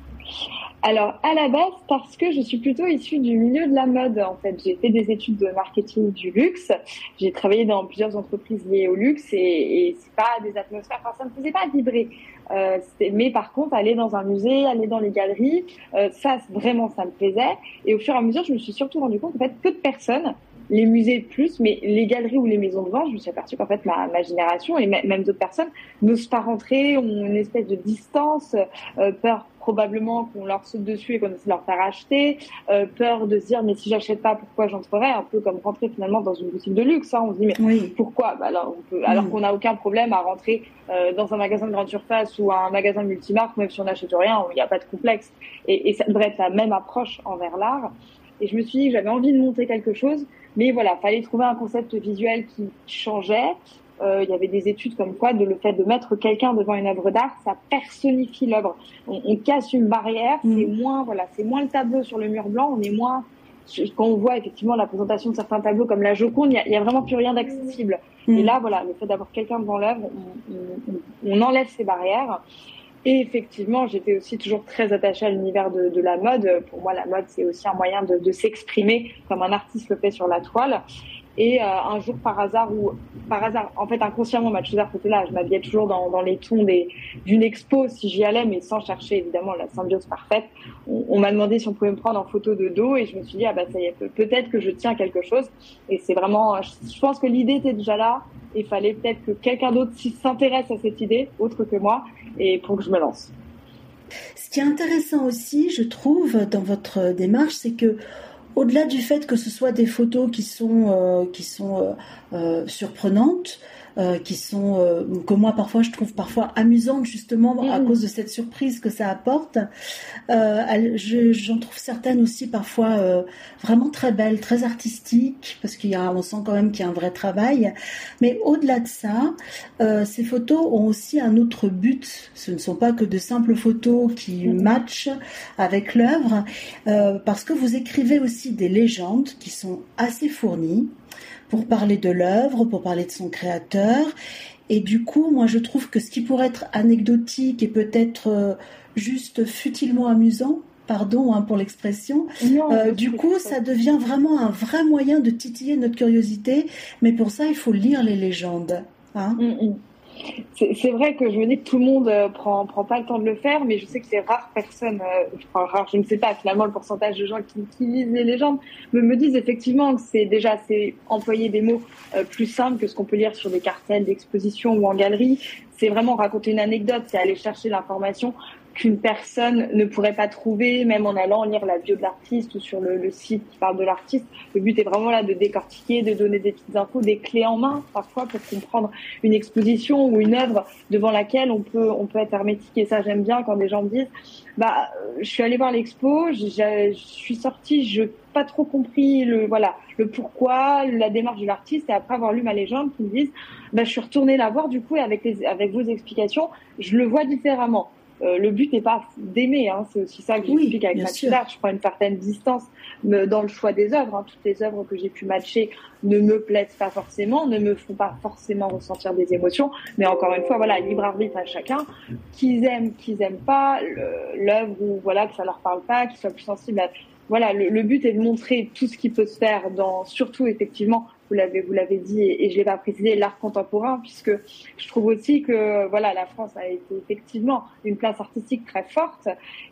Speaker 3: Alors, à la base, parce que je suis plutôt issue du milieu de la mode, en fait. J'ai fait des études de marketing du luxe. J'ai travaillé dans plusieurs entreprises liées au luxe et, et c'est pas des atmosphères, enfin, ça me faisait pas vibrer. Euh, mais par contre, aller dans un musée, aller dans les galeries, euh, ça, vraiment, ça me plaisait. Et au fur et à mesure, je me suis surtout rendu compte, en fait, peu de personnes, les musées plus, mais les galeries ou les maisons de vente, je me suis aperçue qu'en fait, ma, ma génération et même d'autres personnes n'osent pas rentrer, ont une espèce de distance, euh, peur probablement qu'on leur saute dessus et qu'on essaie de leur faire acheter, euh, peur de se dire mais si j'achète pas, pourquoi j'entrerais, un peu comme rentrer finalement dans une boutique de luxe, hein. On se dit mais oui. pourquoi bah alors, on peut, alors mmh. qu'on n'a aucun problème à rentrer euh, dans un magasin de grande surface ou un magasin multimarque, même si on n'achète rien, il n'y a pas de complexe, et, et ça devrait être la même approche envers l'art. Et je me suis dit que j'avais envie de montrer quelque chose, mais voilà, fallait trouver un concept visuel qui changeait. Euh, il y avait des études comme quoi de le fait de mettre quelqu'un devant une œuvre d'art, ça personnifie l'œuvre. On, on casse une barrière, mmh. c'est moins, voilà, c'est moins le tableau sur le mur blanc, on est moins, quand on voit effectivement la présentation de certains tableaux comme la Joconde, il y a, il y a vraiment plus rien d'accessible. Mmh. Et là, voilà, le fait d'avoir quelqu'un devant l'œuvre, on, on, on enlève ces barrières. Et effectivement, j'étais aussi toujours très attachée à l'univers de, de la mode. Pour moi, la mode, c'est aussi un moyen de, de s'exprimer comme un artiste le fait sur la toile. Et euh, un jour, par hasard, ou par hasard, en fait, inconsciemment, ma Matchouzer, c'était là. Je m'habillais toujours dans, dans les tons des, d'une expo, si j'y allais, mais sans chercher, évidemment, la symbiose parfaite. On, on m'a demandé si on pouvait me prendre en photo de dos, et je me suis dit, ah bah ça y est, peut-être que je tiens quelque chose. Et c'est vraiment, je pense que l'idée était déjà là. Il fallait peut-être que quelqu'un d'autre s'intéresse à cette idée, autre que moi, et pour que je me lance.
Speaker 1: Ce qui est intéressant aussi, je trouve, dans votre démarche, c'est que au-delà du fait que ce soit des photos qui sont euh, qui sont euh, euh, surprenantes, euh, qui sont euh, que moi parfois je trouve parfois amusantes justement mmh. à cause de cette surprise que ça apporte. Euh, je, j'en trouve certaines aussi parfois euh, vraiment très belles, très artistiques, parce qu'il y a, on sent quand même qu'il y a un vrai travail. Mais au-delà de ça, euh, ces photos ont aussi un autre but. Ce ne sont pas que de simples photos qui mmh. matchent avec l'œuvre, euh, parce que vous écrivez aussi des légendes qui sont assez fournies pour parler de l'œuvre, pour parler de son créateur. Et du coup, moi, je trouve que ce qui pourrait être anecdotique et peut-être euh, juste futilement amusant, pardon hein, pour l'expression, non, euh, du coup, ça devient vraiment un vrai moyen de titiller notre curiosité. Mais pour ça, il faut lire les légendes. Hein.
Speaker 3: Mm-hmm. C'est, c'est vrai que je me dis que tout le monde euh, prend prend pas le temps de le faire, mais je sais que c'est rares personnes, euh, enfin rares, je ne sais pas finalement le pourcentage de gens qui, qui lisent les légendes, me, me disent effectivement que c'est déjà c'est employer des mots euh, plus simples que ce qu'on peut lire sur des cartels d'exposition ou en galerie. C'est vraiment raconter une anecdote, c'est aller chercher l'information qu'une personne ne pourrait pas trouver, même en allant lire la bio de l'artiste ou sur le, le site qui parle de l'artiste. Le but est vraiment là de décortiquer, de donner des petites infos, des clés en main, parfois pour comprendre une exposition ou une œuvre devant laquelle on peut on peut être hermétique. Et ça, j'aime bien quand des gens me disent, bah, je suis allée voir l'expo, je, je suis sortie, je n'ai pas trop compris le voilà le pourquoi, la démarche de l'artiste, et après avoir lu ma légende, qui me disent, bah, je suis retournée la voir du coup et avec les avec vos explications, je le vois différemment. Euh, le but n'est pas d'aimer, hein, c'est aussi ça que j'explique oui, avec Matchouzer. Je prends une certaine distance me, dans le choix des œuvres. Hein. Toutes les œuvres que j'ai pu matcher ne me plaisent pas forcément, ne me font pas forcément ressentir des émotions. Mais encore une fois, voilà, libre arbitre à chacun. Qu'ils aiment, qu'ils aiment pas l'œuvre, ou voilà que ça leur parle pas, qu'ils soient plus sensibles. À... Voilà, le, le but est de montrer tout ce qui peut se faire dans, surtout effectivement. Vous l'avez, vous l'avez dit, et, et je l'ai pas précisé, l'art contemporain, puisque je trouve aussi que, voilà, la France a été effectivement une place artistique très forte.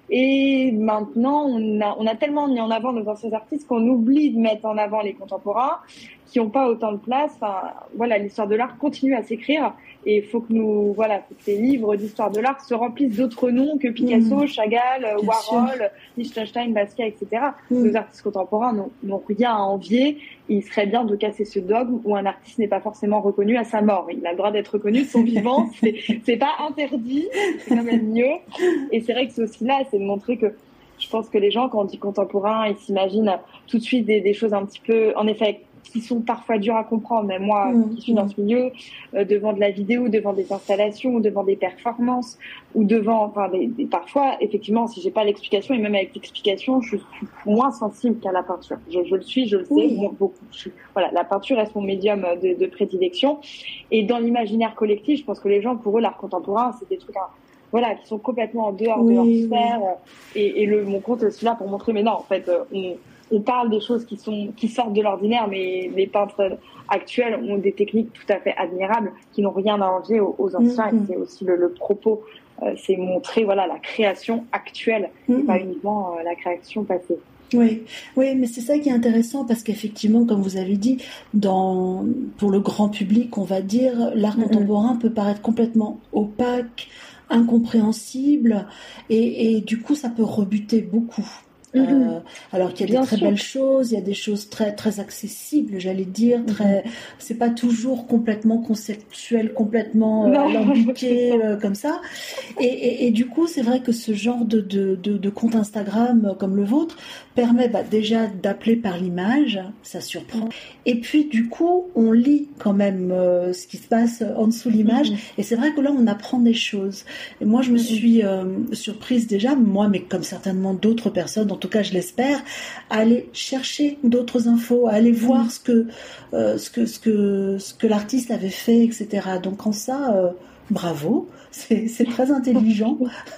Speaker 3: Et maintenant, on a, on a tellement mis en avant nos anciens artistes qu'on oublie de mettre en avant les contemporains qui n'ont pas autant de place. Enfin, voilà, l'histoire de l'art continue à s'écrire. Et il faut que nous, voilà, faut que les livres d'histoire de l'art se remplissent d'autres noms que Picasso, mmh. Chagall, Bien Warhol, sûr. Liechtenstein, Basquiat, et cetera. Mmh. Nos artistes contemporains n'ont, n'ont rien à envier. Il serait bien de casser ce dogme où un artiste n'est pas forcément reconnu à sa mort. Il a le droit d'être reconnu de son vivant. C'est, c'est pas interdit. C'est quand même mieux. Et c'est vrai que c'est aussi là, c'est de montrer que je pense que les gens, quand on dit contemporain, ils s'imaginent tout de suite des, des choses un petit peu, en effet, qui sont parfois dures à comprendre. Même moi, mmh. qui suis dans ce milieu, euh, devant de la vidéo, devant des installations, devant des performances, ou devant, enfin, des, des, parfois, effectivement, si j'ai pas l'explication, et même avec l'explication, je suis moins sensible qu'à la peinture. Je, je le suis, je le sais, oui. beaucoup. Je, voilà, la peinture reste mon médium de, de prédilection. Et dans l'imaginaire collectif, je pense que les gens, pour eux, l'art contemporain, c'est des trucs, hein, voilà, qui sont complètement en dehors oui, de leur sphère. Oui. Et, et le, mon compte est aussi là pour montrer, mais non, en fait, on, on parle des choses qui sont, qui sortent de l'ordinaire, mais les peintres actuels ont des techniques tout à fait admirables, qui n'ont rien à envier aux, aux anciens. Mm-hmm. Et c'est aussi le, le propos, euh, c'est montrer, voilà, la création actuelle, mm-hmm. et pas uniquement euh, la création passée.
Speaker 1: Oui, oui, mais c'est ça qui est intéressant, parce qu'effectivement, comme vous avez dit, dans, pour le grand public, on va dire, l'art mm-hmm. contemporain peut paraître complètement opaque, incompréhensibles et, et du coup ça peut rebuter beaucoup. Euh, alors qu'il y a des Bien très sûr. belles choses, il y a des choses très très accessibles, j'allais dire, très. Mm-hmm. C'est pas toujours complètement conceptuel, complètement euh, alambiqué euh, comme ça. Et, et, et du coup, c'est vrai que ce genre de de, de, de compte Instagram euh, comme le vôtre permet bah, déjà d'appeler par l'image, ça surprend. Et puis du coup, on lit quand même euh, ce qui se passe en dessous de l'image. Mm-hmm. Et c'est vrai que là, on apprend des choses. Et moi, je me suis euh, surprise déjà, moi, mais comme certainement d'autres personnes. En tout cas, je l'espère, à aller chercher d'autres infos, à aller voir ce que, euh, ce que, ce que, ce que l'artiste avait fait, et cetera. Donc en ça, euh, bravo, c'est, c'est très intelligent,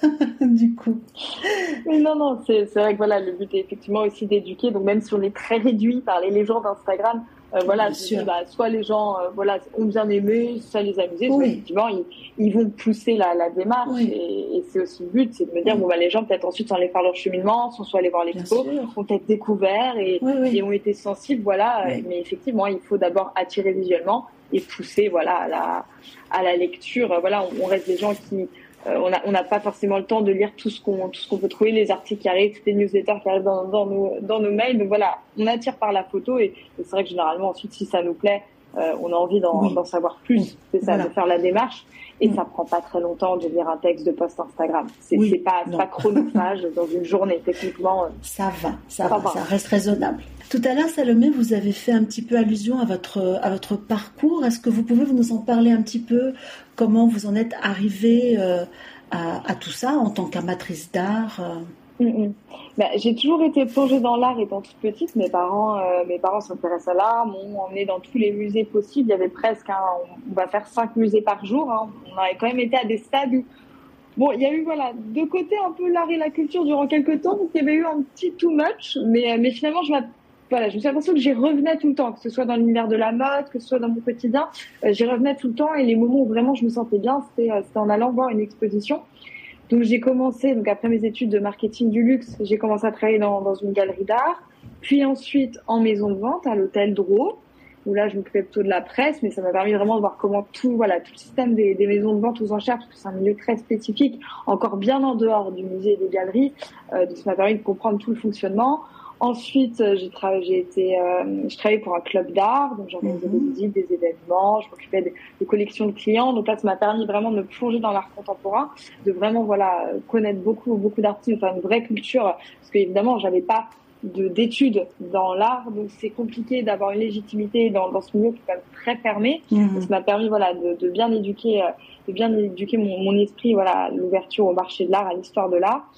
Speaker 1: du coup.
Speaker 3: Mais non, non, c'est, c'est vrai que voilà, le but est effectivement aussi d'éduquer. Donc même si on est très réduit par les légendes d'Instagram, euh, voilà, je dis, bah, soit les gens, euh, voilà, ont bien aimé, ça les a amusés, soit oui. effectivement ils, ils vont pousser la, la démarche. Oui. Et, et c'est aussi le but, c'est de me dire oui. bon bah les gens peut-être ensuite sont allés faire leur cheminement, sont soit allés voir l'expo, ont peut-être découvert et, oui, oui. et ont été sensibles, voilà. Oui. Mais effectivement, il faut d'abord attirer visuellement et pousser, voilà, à la à la lecture. Voilà, on, on reste des gens qui Euh, on n'a on n'a pas forcément le temps de lire tout ce qu'on tout ce qu'on peut trouver, les articles qui arrivent, toutes les newsletters qui arrivent dans, dans nos dans nos mails. Donc voilà, on attire par la photo et, et c'est vrai que généralement ensuite si ça nous plaît, euh, on a envie d'en, oui. d'en savoir plus. Oui. C'est ça, voilà. de faire la démarche. Et oui. ça prend pas très longtemps de lire un texte de post Instagram. C'est, oui. c'est pas c'est pas chronophage dans une journée techniquement. Euh,
Speaker 1: ça va, ça, ça va, va, ça reste raisonnable. Tout à l'heure, Salomé, vous avez fait un petit peu allusion à votre à votre parcours. Est-ce que vous pouvez nous en parler un petit peu? Comment vous en êtes arrivée euh, à, à tout ça en tant qu'amatrice d'art euh...
Speaker 3: mm-hmm. bah, J'ai toujours été plongée dans l'art étant toute petite. Mes parents, euh, mes parents s'intéressent à l'art, m'ont emmenée dans tous les musées possibles. Il y avait presque, hein, on va faire cinq musées par jour. Hein. On avait quand même été à des stades où bon, il y a eu voilà deux côtés un peu l'art et la culture durant quelques temps. Donc il y avait eu un petit too much, mais mais finalement je m'attendais. Voilà, je me suis l'impression que j'y revenais tout le temps, que ce soit dans l'univers de la mode, que ce soit dans mon quotidien, euh, j'y revenais tout le temps et les moments où vraiment je me sentais bien, c'était, euh, c'était en allant voir une exposition. Donc j'ai commencé, donc après mes études de marketing du luxe, j'ai commencé à travailler dans, dans une galerie d'art, puis ensuite en maison de vente à l'hôtel Drouot, où là je m'occupais plutôt de la presse, mais ça m'a permis vraiment de voir comment tout, voilà, tout le système des, des maisons de vente aux enchères, parce que c'est un milieu très spécifique, encore bien en dehors du musée et des galeries, euh, donc ça m'a permis de comprendre tout le fonctionnement. Ensuite, j'ai travaillé, j'ai été, euh, je travaillais pour un club d'art, donc j'organisais des visites, des événements, je m'occupais des, des collections de clients. Donc là, ça m'a permis vraiment de me plonger dans l'art contemporain, de vraiment voilà connaître beaucoup, beaucoup d'artistes, enfin une vraie culture, parce qu'évidemment, j'avais pas de d'études dans l'art, donc c'est compliqué d'avoir une légitimité dans, dans ce milieu qui est quand même très fermé. Mmh. Donc, ça m'a permis voilà de, de bien éduquer, de bien éduquer mon, mon esprit, voilà, à l'ouverture au marché de l'art, à l'histoire de l'art.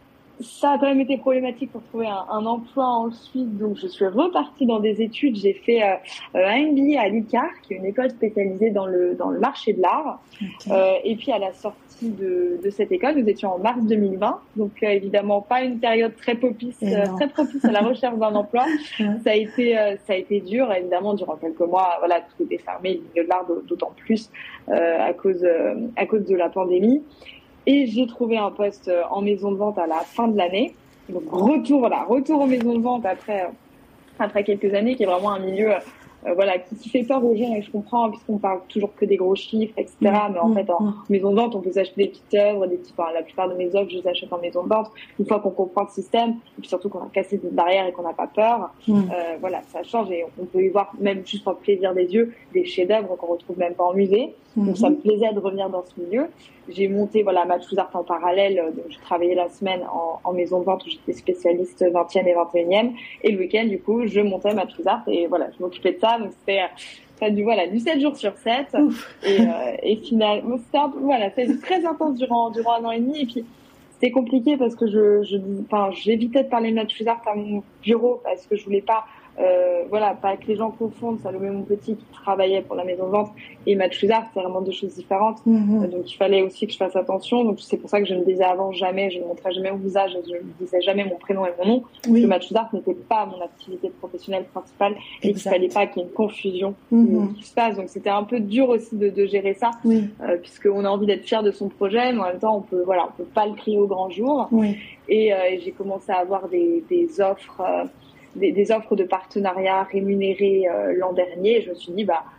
Speaker 3: Ça a quand même été problématique pour trouver un, un emploi ensuite, donc je suis repartie dans des études. J'ai fait euh, un M B A à l'I C A R, qui est une école spécialisée dans le dans le marché de l'art. Okay. Euh, et puis à la sortie de de cette école, nous étions en mars deux mille vingt, donc euh, évidemment pas une période très propice, euh, très propice à la recherche d'un emploi. Ça a été euh, ça a été dur, évidemment, durant quelques mois. Voilà, tout était fermé, le milieu de l'art d'autant plus euh, à cause euh, à cause de la pandémie. Et j'ai trouvé un poste en maison de vente à la fin de l'année. Donc retour, voilà, retour aux maisons de vente après après quelques années, qui est vraiment un milieu euh, voilà qui, qui fait peur aux gens, et je comprends puisqu'on parle toujours que des gros chiffres, et cetera. Mmh, mais en mmh, fait, en mmh. maison de vente, on peut s'acheter des petites œuvres, des petits. Enfin, la plupart de mes œuvres, je les achète en maison de vente. Une fois qu'on comprend le système, et puis surtout qu'on a cassé des barrières et qu'on n'a pas peur, mmh. euh, voilà, ça change et on peut y voir même juste pour le plaisir des yeux des chefs-d'œuvre qu'on retrouve même pas en musée. Mmh. Donc ça me plaisait de revenir dans ce milieu. J'ai monté voilà Matchouz Art en parallèle, donc je travaillais la semaine en, en maison de vente où j'étais spécialiste vingtième et vingt et unième, et le week-end du coup je montais Matchouz Art et voilà je m'occupais de ça, donc c'était ça du voilà du sept jours sur sept. Ouf. et euh, et finalement c'était un peu, voilà c'était très intense durant durant un an et demi, et puis c'était compliqué parce que je je enfin j'évitais de parler de Matchouz Art à mon bureau parce que je voulais pas Euh, voilà, pas que les gens confondent Salomé mon petit qui travaillait pour la maison de vente et Matchouz Art, c'est vraiment deux choses différentes. Mmh. Euh, donc il fallait aussi que je fasse attention. Donc c'est pour ça que je ne disais avant jamais, je ne montrais jamais mon visage, je ne disais jamais mon prénom et mon nom. Oui. Parce que Matchouz Art n'était pas mon activité professionnelle principale et qu'il fallait pas qu'il y ait une confusion mmh. qui se passe. Donc c'était un peu dur aussi de, de gérer ça, oui. euh, puisqu'on a envie d'être fier de son projet, mais en même temps on peut voilà, on peut pas le crier au grand jour. Oui. Et, euh, et j'ai commencé à avoir des, des offres. Euh, Des, des offres de partenariat rémunérés euh, l'an dernier. Et je me suis dit, bah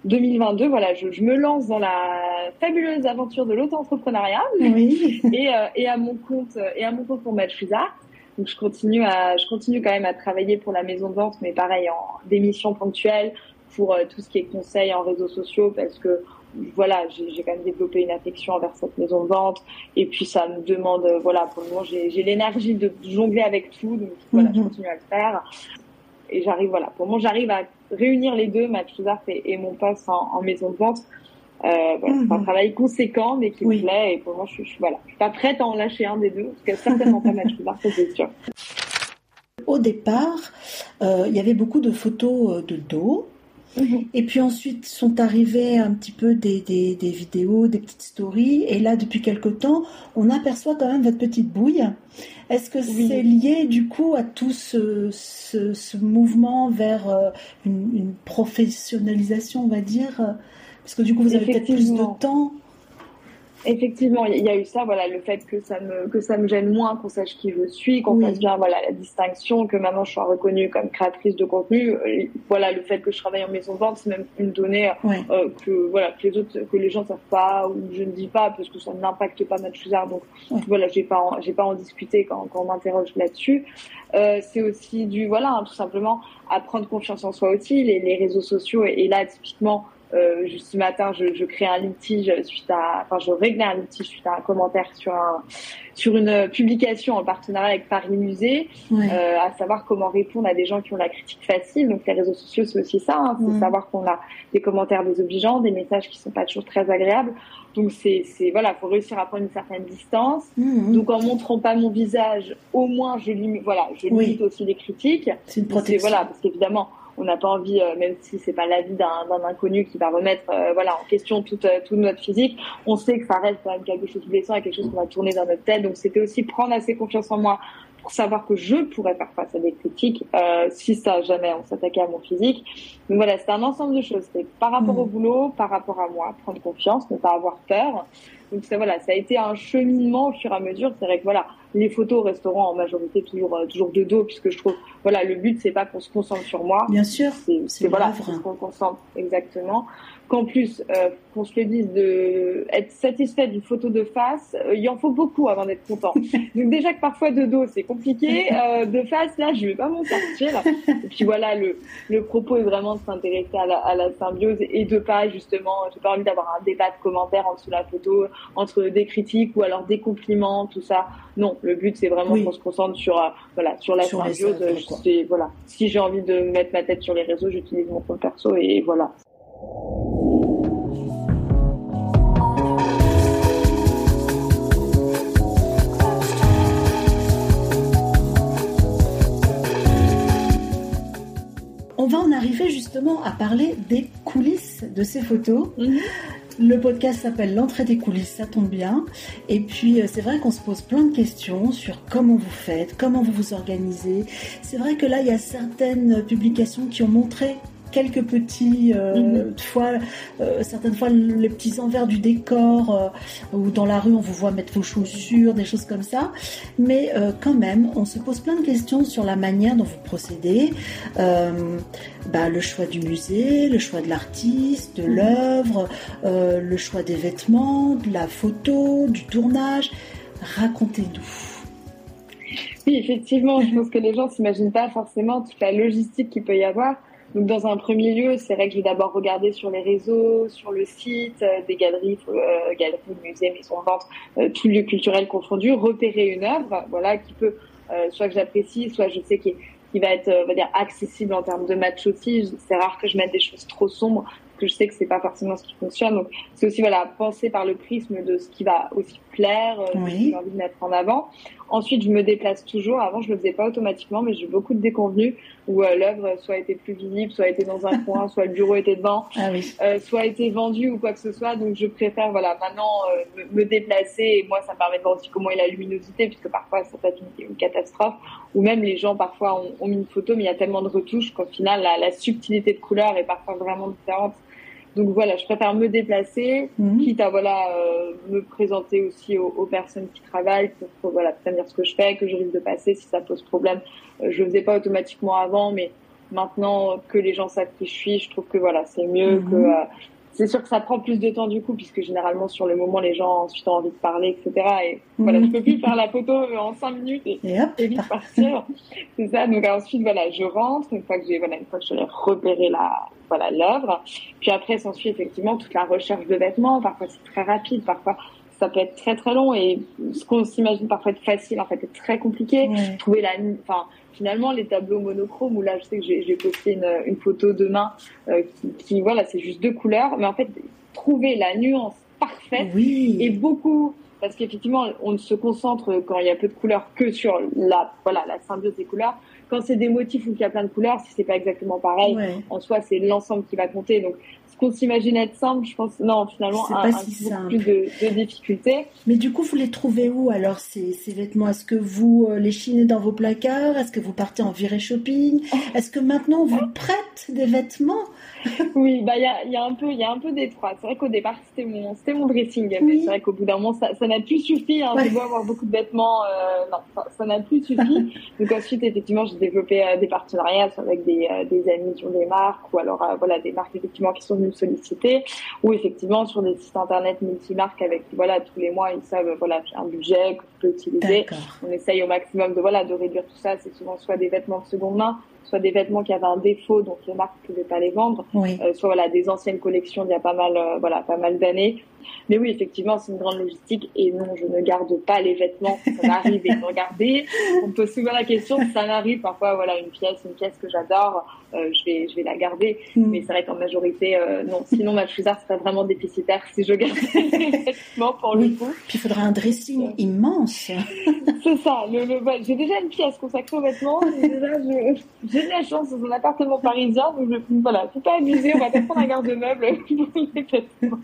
Speaker 3: deux mille vingt-deux, voilà, je, je me lance dans la fabuleuse aventure de l'auto-entrepreneuriat
Speaker 1: oui.
Speaker 3: et, euh, et à mon compte et à mon compte pour Match Art. Donc je continue à je continue quand même à travailler pour la maison de vente, mais pareil en des missions ponctuelles pour euh, tout ce qui est conseil en réseaux sociaux, parce que voilà, j'ai, j'ai quand même développé une affection envers cette maison de vente, et puis ça me demande, euh, voilà, pour le moment j'ai, j'ai l'énergie de jongler avec tout, donc voilà, mm-hmm. je continue à le faire. Et j'arrive, voilà, pour le moment j'arrive à réunir les deux, Match Art et, et mon poste en, en maison de vente. Euh, voilà, mm-hmm. C'est un travail conséquent, mais qui oui. me plaît, et pour le moment je, je, voilà, je suis pas prête à en lâcher un des deux, parce que certainement pas Match Art, ça c'est sûr.
Speaker 1: Au départ, euh, il y avait beaucoup de photos de dos. Mmh. Et puis ensuite sont arrivées un petit peu des, des, des vidéos, des petites stories. Et là, depuis quelque temps, on aperçoit quand même votre petite bouille. Est-ce que oui. c'est lié du coup à tout ce, ce, ce mouvement vers euh, une, une professionnalisation, on va dire? Parce que du coup, vous avez peut-être plus de temps.
Speaker 3: Effectivement, il y a eu ça, voilà, le fait que ça me que ça me gêne moins, qu'on sache qui je suis, qu'on oui. fasse bien, voilà, la distinction, que maintenant je sois reconnue comme créatrice de contenu. Et voilà, le fait que je travaille en maison de vente, c'est même une donnée ouais. euh, que voilà que les autres, que les gens savent pas ou je ne dis pas parce que ça n'impacte pas Match Art. Donc ouais. voilà, j'ai pas en, j'ai pas à en discuter quand quand on m'interroge là-dessus. Euh, c'est aussi du voilà, hein, tout simplement à prendre confiance en soi aussi, les, les réseaux sociaux et, et là typiquement. Euh, ce matin, je, je crée un litige suite à, enfin, je règle un litige suite à un commentaire sur un, sur une publication en partenariat avec Paris Musée, ouais. euh, à savoir comment répondre à des gens qui ont la critique facile. Donc les réseaux sociaux, c'est aussi ça, hein, c'est ouais. savoir qu'on a des commentaires désobligeants, des messages qui sont pas toujours très agréables. Donc c'est, c'est voilà, faut réussir à prendre une certaine distance. Mmh. Donc en montrant pas mon visage, au moins je limite, voilà, je limite oui. aussi les critiques.
Speaker 1: C'est une protection.
Speaker 3: C'est, voilà, parce qu'évidemment. On n'a pas envie, euh, même si c'est pas l'avis d'un, d'un inconnu qui va remettre, euh, voilà, en question toute, euh, toute notre physique. On sait que ça reste quand même quelque chose de blessant et quelque chose qu'on va tourner dans notre tête. Donc c'était aussi prendre assez confiance en moi pour savoir que je pourrais faire face à des critiques, euh, si ça jamais on s'attaquait à mon physique. Donc voilà, c'est un ensemble de choses. C'est par rapport mmh. au boulot, par rapport à moi, prendre confiance, ne pas avoir peur. Donc ça, voilà, ça a été un cheminement au fur et à mesure. C'est vrai que voilà, les photos resteront en majorité toujours euh, toujours de dos, puisque je trouve, voilà, le but c'est pas qu'on se concentre sur moi.
Speaker 1: Bien sûr.
Speaker 3: C'est, c'est, c'est voilà, c'est qu'on concentre exactement. Qu'en plus, euh, qu'on se le dise, de être satisfait d'une photo de face, euh, il en faut beaucoup avant d'être content. Donc déjà que parfois de dos c'est compliqué, euh, de face là je vais pas m'en sortir. Là. Et puis voilà, le le propos est vraiment de s'intéresser à la, à la symbiose et de pas justement, j'ai pas envie d'avoir un débat de commentaires en dessous de la photo, entre des critiques ou alors des compliments, tout ça. Non, le but c'est vraiment oui. qu'on se concentre sur euh, voilà sur la sur symbiose. Œuvres, je sais, voilà, si j'ai envie de mettre ma tête sur les réseaux, j'utilise mon compte perso et voilà.
Speaker 1: On va en arriver justement à parler des coulisses de ces photos. Mmh. Le podcast s'appelle L'entrée des coulisses, ça tombe bien. Et puis c'est vrai qu'on se pose plein de questions sur comment vous faites, comment vous vous organisez. C'est vrai que là, il y a certaines publications qui ont montré quelques petits euh, mmh. fois, euh, certaines fois les petits envers du décor, euh, ou dans la rue on vous voit mettre vos chaussures, des choses comme ça. Mais euh, quand même, on se pose plein de questions sur la manière dont vous procédez, euh, bah, le choix du musée, le choix de l'artiste, de mmh. l'œuvre, euh, le choix des vêtements, de la photo, du tournage. Racontez-nous.
Speaker 3: Oui, effectivement, je pense que les gens s'imaginent pas forcément toute la logistique qu'il peut y avoir. Donc, dans un premier lieu, c'est vrai que je vais d'abord regarder sur les réseaux, sur le site, euh, des galeries, euh, galeries, musées, maisons de vente, euh, tout lieu culturel confondu, repérer une œuvre, voilà, qui peut, euh, soit que j'apprécie, soit je sais qu'il, qu'il va être, on va dire, accessible en termes de match aussi. C'est rare que je mette des choses trop sombres, parce que je sais que c'est pas forcément ce qui fonctionne. Donc, c'est aussi, voilà, penser par le prisme de ce qui va aussi plaire, euh, oui. ce que j'ai envie de mettre en avant. Ensuite, je me déplace toujours. Avant, je le faisais pas automatiquement, mais j'ai beaucoup de déconvenus où euh, l'œuvre soit était plus visible, soit était dans un coin, soit le bureau était devant,
Speaker 1: ah oui.
Speaker 3: euh, soit était vendu ou quoi que ce soit. Donc, je préfère, voilà, maintenant euh, me, me déplacer. Et moi, ça me permet de voir aussi comment est la luminosité, puisque parfois, ça peut être une, une catastrophe. Ou même les gens, parfois, ont, ont mis une photo, mais il y a tellement de retouches qu'au final, la, la subtilité de couleur est parfois vraiment différente. Donc voilà, je préfère me déplacer, mmh. quitte à voilà euh, me présenter aussi aux, aux personnes qui travaillent pour, pour voilà prévenir ce que je fais, que je risque de passer si ça pose problème. Euh, je le faisais pas automatiquement avant, mais maintenant que les gens savent qui je suis, je trouve que voilà, c'est mieux mmh. que... Euh, c'est sûr que ça prend plus de temps du coup, puisque généralement sur le moment, les gens ensuite ont envie de parler, et cetera. Et mmh. voilà, je peux plus faire la photo en cinq minutes et, et, hop, et vite partir. C'est ça. Donc ensuite, voilà, je rentre une fois que j'ai, voilà, une fois que j'ai repéré la, voilà, l'œuvre. Puis après, s'ensuit effectivement toute la recherche de vêtements. Parfois c'est très rapide, parfois ça peut être très très long, et ce qu'on s'imagine parfois être facile, en fait, est très compliqué. Mmh. Trouver la, enfin. Finalement, les tableaux monochromes, où là, je sais que j'ai, j'ai posté une, une photo demain, euh, qui, qui, voilà, c'est juste deux couleurs. Mais en fait, trouver la nuance parfaite
Speaker 1: oui.
Speaker 3: et beaucoup, parce qu'effectivement, on se concentre quand il y a peu de couleurs que sur la, voilà, la symbiose des couleurs. Quand c'est des motifs où il y a plein de couleurs, si c'est pas exactement pareil, ouais. en soi, c'est l'ensemble qui va compter. Donc, ce qu'on s'imagine être simple, je pense, non, finalement,
Speaker 1: c'est
Speaker 3: un,
Speaker 1: pas
Speaker 3: un
Speaker 1: si
Speaker 3: beaucoup plus de, de difficultés.
Speaker 1: Mais du coup, vous les trouvez où alors ces, ces vêtements? Est-ce que vous euh, les chinez dans vos placards? Est-ce que vous partez en virée shopping? Est-ce que maintenant on vous prête des vêtements?
Speaker 3: Oui, bah il y a, y a un peu, il y a un peu des trois. C'est vrai qu'au départ c'était mon, c'était mon dressing, oui. mais c'est vrai qu'au bout d'un moment ça, ça n'a plus suffi. Hein, ouais. Je dois avoir beaucoup de vêtements, euh, non, ça, ça n'a plus suffi. Donc ensuite effectivement j'ai développé euh, des partenariats avec des, euh, des amis qui ont des marques, ou alors euh, voilà des marques effectivement qui sont venues me solliciter, ou effectivement sur des sites internet multimarques avec voilà tous les mois ils savent voilà j'ai un budget que je peux utiliser.
Speaker 1: D'accord.
Speaker 3: On essaye au maximum de voilà de réduire tout ça. C'est souvent soit des vêtements de seconde main, soit des vêtements qui avaient un défaut, donc les marques ne pouvaient pas les vendre,
Speaker 1: oui.
Speaker 3: euh, soit voilà des anciennes collections d'il y a pas mal, euh, voilà pas mal d'années. Mais oui, effectivement, c'est une grande logistique, et non, je ne garde pas les vêtements. Ça m'arrive et de regarder. On me pose souvent la question, ça m'arrive parfois, voilà, une pièce, une pièce que j'adore, euh, je vais, je vais la garder. Mm. Mais c'est vrai qu'en majorité, euh, non. Sinon, ma chousard serait vraiment déficitaire si je gardais les vêtements pour
Speaker 1: oui.
Speaker 3: le coup.
Speaker 1: Puis il faudrait un dressing euh, immense.
Speaker 3: C'est ça. Le, le, bah, j'ai déjà une pièce consacrée aux vêtements. Et déjà, je, j'ai de la chance dans un appartement parisien, donc je, voilà, faut pas abuser. On va pas prendre un garde-meuble pour les vêtements.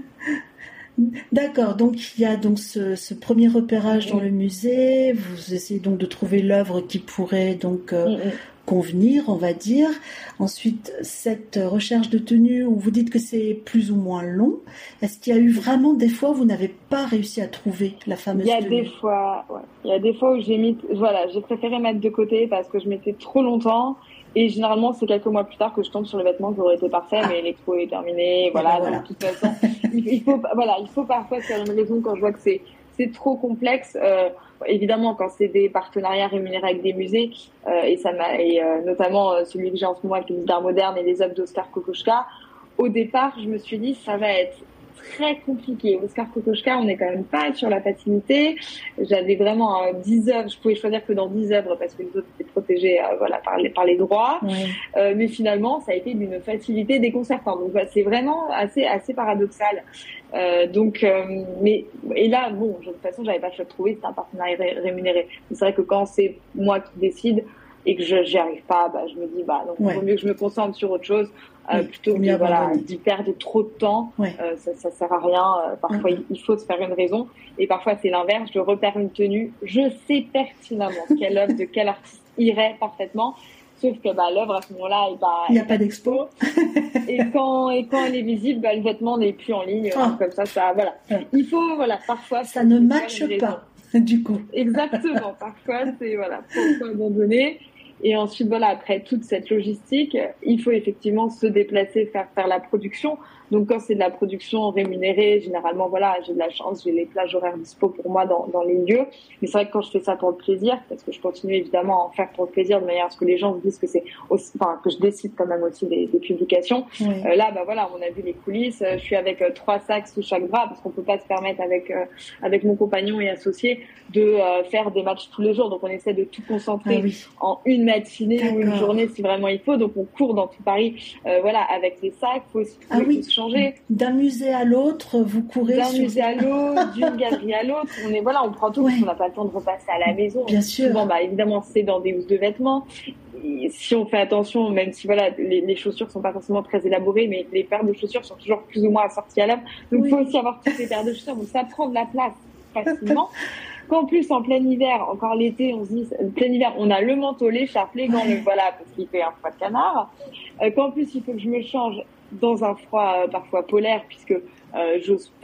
Speaker 1: D'accord, donc il y a donc ce, ce premier repérage dans le musée, vous essayez donc de trouver l'œuvre qui pourrait donc euh, mm-hmm. convenir, on va dire. Ensuite, cette recherche de tenue où vous dites que c'est plus ou moins long, est-ce qu'il y a eu vraiment des fois où vous n'avez pas réussi à trouver la fameuse tenue?
Speaker 3: Il y a tenue des fois, ouais. Il y a des fois où j'ai mis, voilà, j'ai préféré mettre de côté parce que je mettais trop longtemps. Et généralement, c'est quelques mois plus tard que je tombe sur le vêtement qui aurait été parfait, ah. mais l'expo est terminée, voilà,
Speaker 1: voilà.
Speaker 3: Donc, de toute façon, il faut, voilà, il faut parfois faire une raison quand je vois que c'est, c'est trop complexe, euh, évidemment, quand c'est des partenariats rémunérés avec des musées, euh, et ça m'a, et, euh, notamment, euh, celui que j'ai en ce moment avec le musée d'art moderne et les œuvres d'Oskar Kokoschka, au départ, je me suis dit, ça va être très compliqué. Oskar Kokoschka, on n'est quand même pas sur la facilité. J'avais vraiment euh, dix œuvres, je pouvais choisir que dans dix œuvres parce que les autres étaient protégées euh, voilà, par, les, par les droits.
Speaker 1: Ouais.
Speaker 3: Euh, mais finalement, ça a été d'une facilité déconcertante. Donc, bah, c'est vraiment assez, assez paradoxal. Euh, donc, euh, mais, et là, bon, de toute façon, j'avais pas le choix de trouver, c'est un partenariat ré- rémunéré. Mais c'est vrai que quand c'est moi qui décide et que je, j'y arrive pas, bah, je me dis, bah, donc, il
Speaker 1: ouais.
Speaker 3: vaut mieux que je me concentre sur autre chose. Euh,
Speaker 1: oui,
Speaker 3: plutôt que de, voilà, d'y perdre trop de temps, ouais. euh, ça, ça sert à rien. Euh, parfois, ouais. il, il faut se faire une raison. Et parfois, c'est l'inverse. Je repère une tenue. Je sais pertinemment quelle œuvre de quel artiste irait parfaitement. Sauf que bah, l'œuvre, à ce moment-là, est pas,
Speaker 1: il n'y a pas d'expo.
Speaker 3: et, quand, et quand elle est visible, bah, le vêtement n'est plus en ligne. Oh. Comme ça, ça, voilà. Ouais. Il faut, voilà, parfois.
Speaker 1: Ça ne matche pas, du coup.
Speaker 3: Exactement. Parfois, c'est, voilà, faut abandonner. Et ensuite, voilà, après toute cette logistique, il faut effectivement se déplacer, faire faire la production. Donc, quand c'est de la production rémunérée, généralement, voilà, j'ai de la chance, j'ai les plages horaires dispo pour moi dans, dans les lieux. Mais c'est vrai que quand je fais ça pour le plaisir, parce que je continue évidemment à en faire pour le plaisir, de manière à ce que les gens se disent que c'est aussi, enfin, que je décide quand même aussi des, des publications. Oui. Euh, là, bah voilà, on a vu les coulisses. Je suis avec euh, trois sacs sous chaque bras parce qu'on peut pas se permettre avec euh, avec mon compagnon et associé de euh, faire des matchs tous les jours. Donc, on essaie de tout concentrer ah, oui. en une matinée D'accord. ou une journée si vraiment il faut. Donc, on court dans tout Paris, euh, voilà, avec les sacs. Faut aussi
Speaker 1: ah, oui.
Speaker 3: se changer.
Speaker 1: D'un musée à l'autre, vous courez
Speaker 3: d'un
Speaker 1: sur...
Speaker 3: musée à l'autre, d'une galerie à l'autre. On est voilà, on prend tout ouais. parce qu'on n'a pas le temps de repasser à la maison.
Speaker 1: Bien
Speaker 3: Donc,
Speaker 1: sûr.
Speaker 3: Souvent, bah évidemment, c'est dans des housses de vêtements. Et si on fait attention, même si voilà, les, les chaussures sont pas forcément très élaborées, mais les paires de chaussures sont toujours plus ou moins assorties à l'œuvre. Donc, il oui. faut aussi avoir toutes les paires de chaussures. Donc, ça prend de la place facilement. Qu'en plus, en plein hiver, encore l'été, on se dit, en plein hiver, on a le manteau, l'écharpe, les gants, le voilà, parce qu'il fait un froid de canard. Euh, qu'en plus, il faut que je me change dans un froid euh, parfois polaire, puisque euh, j'ose pas.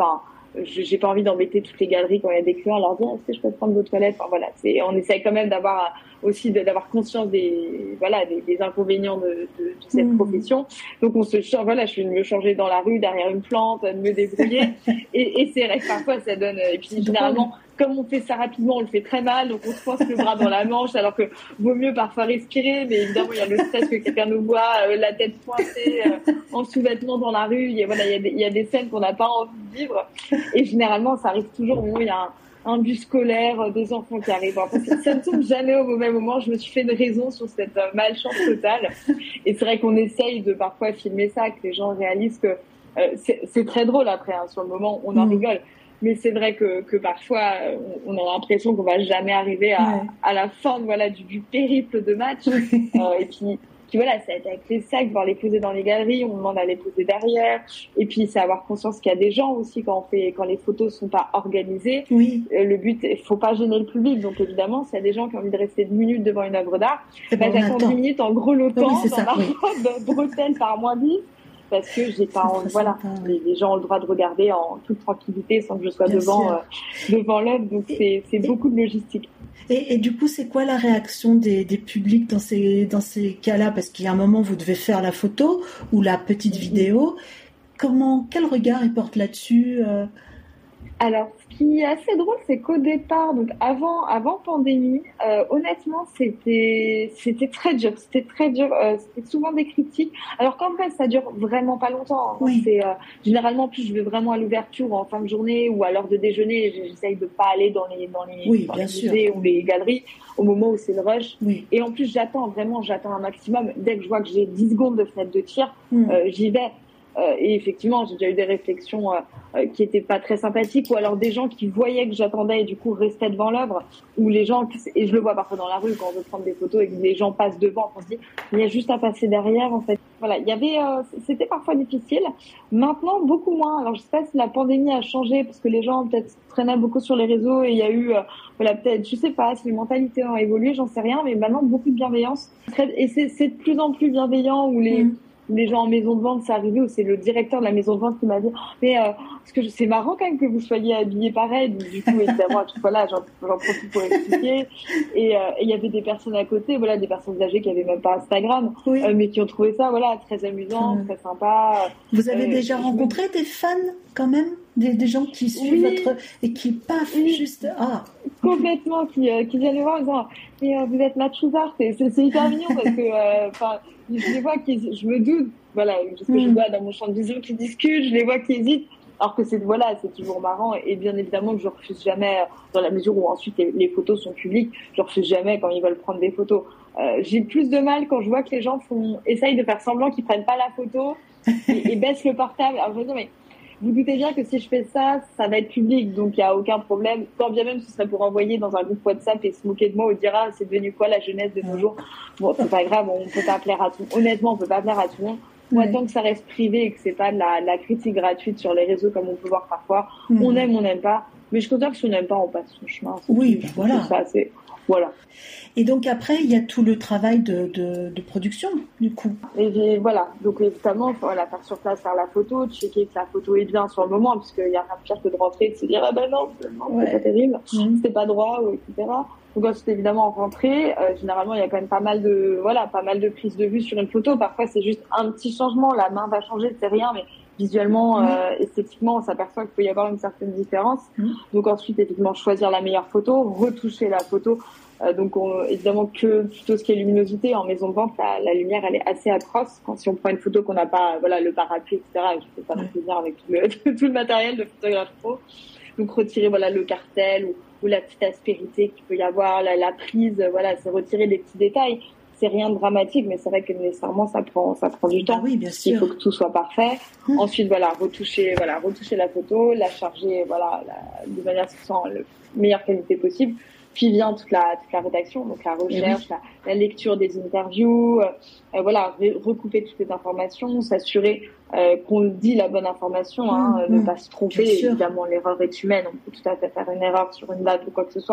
Speaker 3: je, j'ai pas envie d'embêter toutes les galeries quand il y a des clients, leur dire est-ce que je peux prendre vos toilettes. Enfin voilà, c'est, on essaye quand même d'avoir aussi de, d'avoir conscience des voilà des, des inconvénients de, de, de cette mmh. profession. Donc on se voilà, je suis de me changer dans la rue derrière une plante, de me débrouiller. et, et c'est vrai que parfois ça donne. Et puis c'est généralement, drôle. Comme on fait ça rapidement, on le fait très mal, donc on se force le bras dans la manche, alors que vaut mieux parfois respirer. Mais évidemment, il y a le stress que quelqu'un nous voit, euh, la tête pointée, euh, en sous-vêtements dans la rue. Il y a, voilà, il y a des, il y a des scènes qu'on n'a pas envie de vivre. Et généralement, ça arrive toujours au moment où il y a un, un bus scolaire, euh, des enfants qui arrivent. Enfin, ça ne tombe jamais au mauvais moment. Je me suis fait une raison sur cette euh, malchance totale. Et c'est vrai qu'on essaye de parfois filmer ça, que les gens réalisent que euh, c'est, c'est très drôle après. Hein, sur le moment, on en mmh. rigole. Mais c'est vrai que, que parfois, on a l'impression qu'on va jamais arriver à, ouais. à la fin, voilà, du, du périple de match. euh, et puis, puis voilà, ça a été avec les sacs, voir les poser dans les galeries, on demande à les poser derrière. Et puis, c'est avoir conscience qu'il y a des gens aussi quand on fait, quand les photos sont pas organisées. Oui. Euh, le but, il faut pas gêner le public. Donc évidemment, s'il y a des gens qui ont envie de rester dix minutes devant une œuvre d'art, bah, ben, j'attends dix minutes en grelottant oui, dans ça, ma oui. robe bretelle par moins dix. Parce que j'ai pas envie, voilà, sympa, les, les gens ont le droit de regarder en toute tranquillité sans que je sois Bien devant, euh, devant l'œuvre, donc c'est, c'est et, beaucoup de logistique.
Speaker 1: Et, et du coup, c'est quoi la réaction des, des publics dans ces, dans ces cas-là? Parce qu'il y a un moment, vous devez faire la photo ou la petite mmh. vidéo. Comment, quel regard ils portent là-dessus? euh...
Speaker 3: Alors, ce qui est assez drôle, c'est qu'au départ, donc avant, avant pandémie, euh, honnêtement, c'était, c'était très dur. C'était très dur. Euh, c'était souvent des critiques. Alors qu'en fait, ça dure vraiment pas longtemps. Hein. Oui. C'est euh, généralement plus je vais vraiment à l'ouverture en fin de journée ou à l'heure de déjeuner. J'essaye de pas aller dans les dans les,
Speaker 1: oui,
Speaker 3: dans les
Speaker 1: sûr.
Speaker 3: musées ou les galeries au moment où c'est le rush.
Speaker 1: Oui.
Speaker 3: Et en plus, j'attends vraiment, j'attends un maximum. Dès que je vois que j'ai dix secondes de fenêtre de tir, mm. euh, j'y vais. Euh, et effectivement, j'ai déjà eu des réflexions euh, euh, qui étaient pas très sympathiques, ou alors des gens qui voyaient que j'attendais et du coup restaient devant l'œuvre, ou les gens, et je le vois parfois dans la rue quand on veut prendre des photos et que les gens passent devant, on se dit il y a juste à passer derrière en fait. Voilà, il y avait, euh, c'était parfois difficile. Maintenant, beaucoup moins. Alors je sais pas si la pandémie a changé parce que les gens peut-être traînaient beaucoup sur les réseaux et il y a eu, euh, voilà, peut-être, je sais pas si les mentalités ont évolué, j'en sais rien, mais maintenant beaucoup de bienveillance. Et c'est, c'est de plus en plus bienveillant où les mmh. les gens en maison de vente, c'est arrivé où c'est le directeur de la maison de vente qui m'a dit mais euh, parce que c'est marrant quand même que vous soyez habillés pareil. Donc, du coup évidemment voilà, j'en, j'en profite pour expliquer. Et il euh, y avait des personnes à côté, voilà, des personnes âgées qui avaient même pas Instagram, oui. euh, mais qui ont trouvé ça voilà très amusant, mmh. très sympa.
Speaker 1: Vous avez euh, déjà
Speaker 3: je...
Speaker 1: rencontré des fans quand même, des, des gens qui suivent oui. votre et qui paf oui. juste ah
Speaker 3: complètement qui euh, qui viennent me voir en disant mais euh, vous êtes Matchouzart, c'est c'est, c'est hyper mignon parce que enfin euh, je les vois qui, je me doute, voilà, parce que mmh. je vois dans mon champ de vision qui discutent, je les vois qui hésitent, alors que c'est, voilà, c'est toujours marrant, et bien évidemment que je refuse jamais, dans la mesure où ensuite les, les photos sont publiques, je refuse jamais quand ils veulent prendre des photos. Euh, j'ai plus de mal quand je vois que les gens font, essayent de faire semblant qu'ils prennent pas la photo, et, et baissent le portable. Alors je me dis, mais, vous doutez bien que si je fais ça, ça va être public, donc il n'y a aucun problème. Quand bien même ce serait pour envoyer dans un groupe WhatsApp et se moquer de moi ou dire ah c'est devenu quoi la jeunesse de nos jours. Bon, c'est pas grave, on peut pas plaire à tout. Honnêtement, on peut pas plaire à tout le monde. Moi, tant que ça reste privé et que c'est pas de la, de la critique gratuite sur les réseaux comme on peut voir parfois, mmh. on aime, on n'aime pas. Mais je considère que si on n'aime pas, on passe son chemin. C'est
Speaker 1: oui,
Speaker 3: tout,
Speaker 1: ben voilà.
Speaker 3: Ça, c'est voilà.
Speaker 1: Et donc après, il y a tout le travail de, de, de production, du coup.
Speaker 3: Et voilà, donc évidemment, voilà, faire sur place, faire la photo, checker que la photo est bien sur le moment, puisqu'il y a rien de pire que de rentrer et de se dire ah ben non, finalement, ouais. c'est pas terrible, mmh. c'était pas droit, ou et cetera. Donc ensuite évidemment rentrer, euh, généralement il y a quand même pas mal de voilà, pas mal de prises de vue sur une photo. Parfois c'est juste un petit changement, la main va changer, c'est rien, mais visuellement, mmh. euh, esthétiquement, on s'aperçoit qu'il peut y avoir une certaine différence. Mmh. Donc ensuite évidemment choisir la meilleure photo, retoucher la photo. Euh, donc on, évidemment que plutôt ce qui est luminosité en maison de vente, la, la lumière elle est assez atroce. Quand si on prend une photo qu'on n'a pas, voilà, le parapluie, et cetera. Je fais pas non plus bien avec tout le, tout le matériel de photographe pro. Donc retirer voilà le cartel ou, ou la petite aspérité qu'il peut y avoir, la, la prise, voilà, c'est retirer des petits détails. C'est rien de dramatique, mais c'est vrai que nécessairement ça prend ça prend du temps.
Speaker 1: Ah oui, bien sûr.
Speaker 3: Il faut que tout soit parfait. Mmh. Ensuite voilà, retoucher voilà, retoucher la photo, la charger voilà, la, de manière à ce que ce soit en la meilleure qualité possible. Puis vient toute la toute la rédaction, donc la recherche, oui. la, la lecture des interviews, euh, voilà, re- recouper toutes les informations, s'assurer euh, qu'on dit la bonne information, hein, mmh, ne mmh. pas se tromper. Évidemment, l'erreur est humaine, on peut tout à fait faire une erreur sur une date ou quoi que ce soit,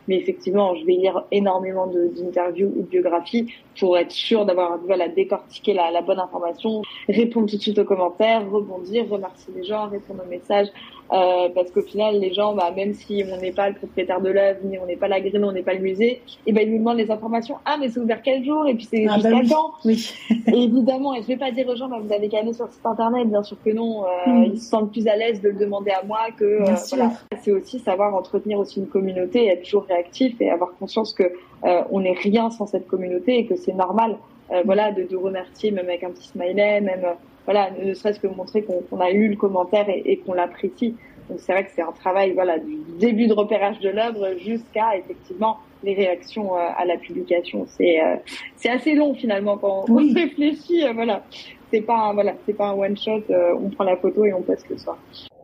Speaker 3: Mais effectivement, je vais lire énormément de, d'interviews ou de biographies pour être sûr d'avoir, voilà, décortiqué la, la bonne information, répondre tout de suite aux commentaires, rebondir, remercier les gens, répondre aux messages, euh, parce qu'au final, les gens, bah, même si on n'est pas le propriétaire de l'œuvre, ni on n'est pas l'agrément, on n'est pas le musée, et ben, ils nous demandent les informations. Ah, mais c'est ouvert quel jour? Et puis c'est
Speaker 1: ah,
Speaker 3: jusqu'à
Speaker 1: bah oui.
Speaker 3: quand?
Speaker 1: Oui.
Speaker 3: Et évidemment, et je vais pas dire aux gens, bah, vous avez qu'à aller sur le site internet, bien sûr que non, euh, mm. ils se sentent plus à l'aise de le demander à moi que, euh, voilà. C'est aussi savoir entretenir aussi une communauté, être toujours réactif et avoir conscience que, euh, on n'est rien sans cette communauté et que c'est normal, euh, voilà, de, de remercier même avec un petit smiley, même, euh, voilà, ne serait-ce que montrer qu'on, qu'on a lu le commentaire et, et qu'on l'apprécie. Donc c'est vrai que c'est un travail, voilà, du début de repérage de l'œuvre jusqu'à effectivement les réactions euh, à la publication. C'est euh, c'est assez long finalement quand oui. on réfléchit. Euh, voilà, c'est pas un, voilà, c'est pas un one shot. Euh, on prend la photo et on poste le soir.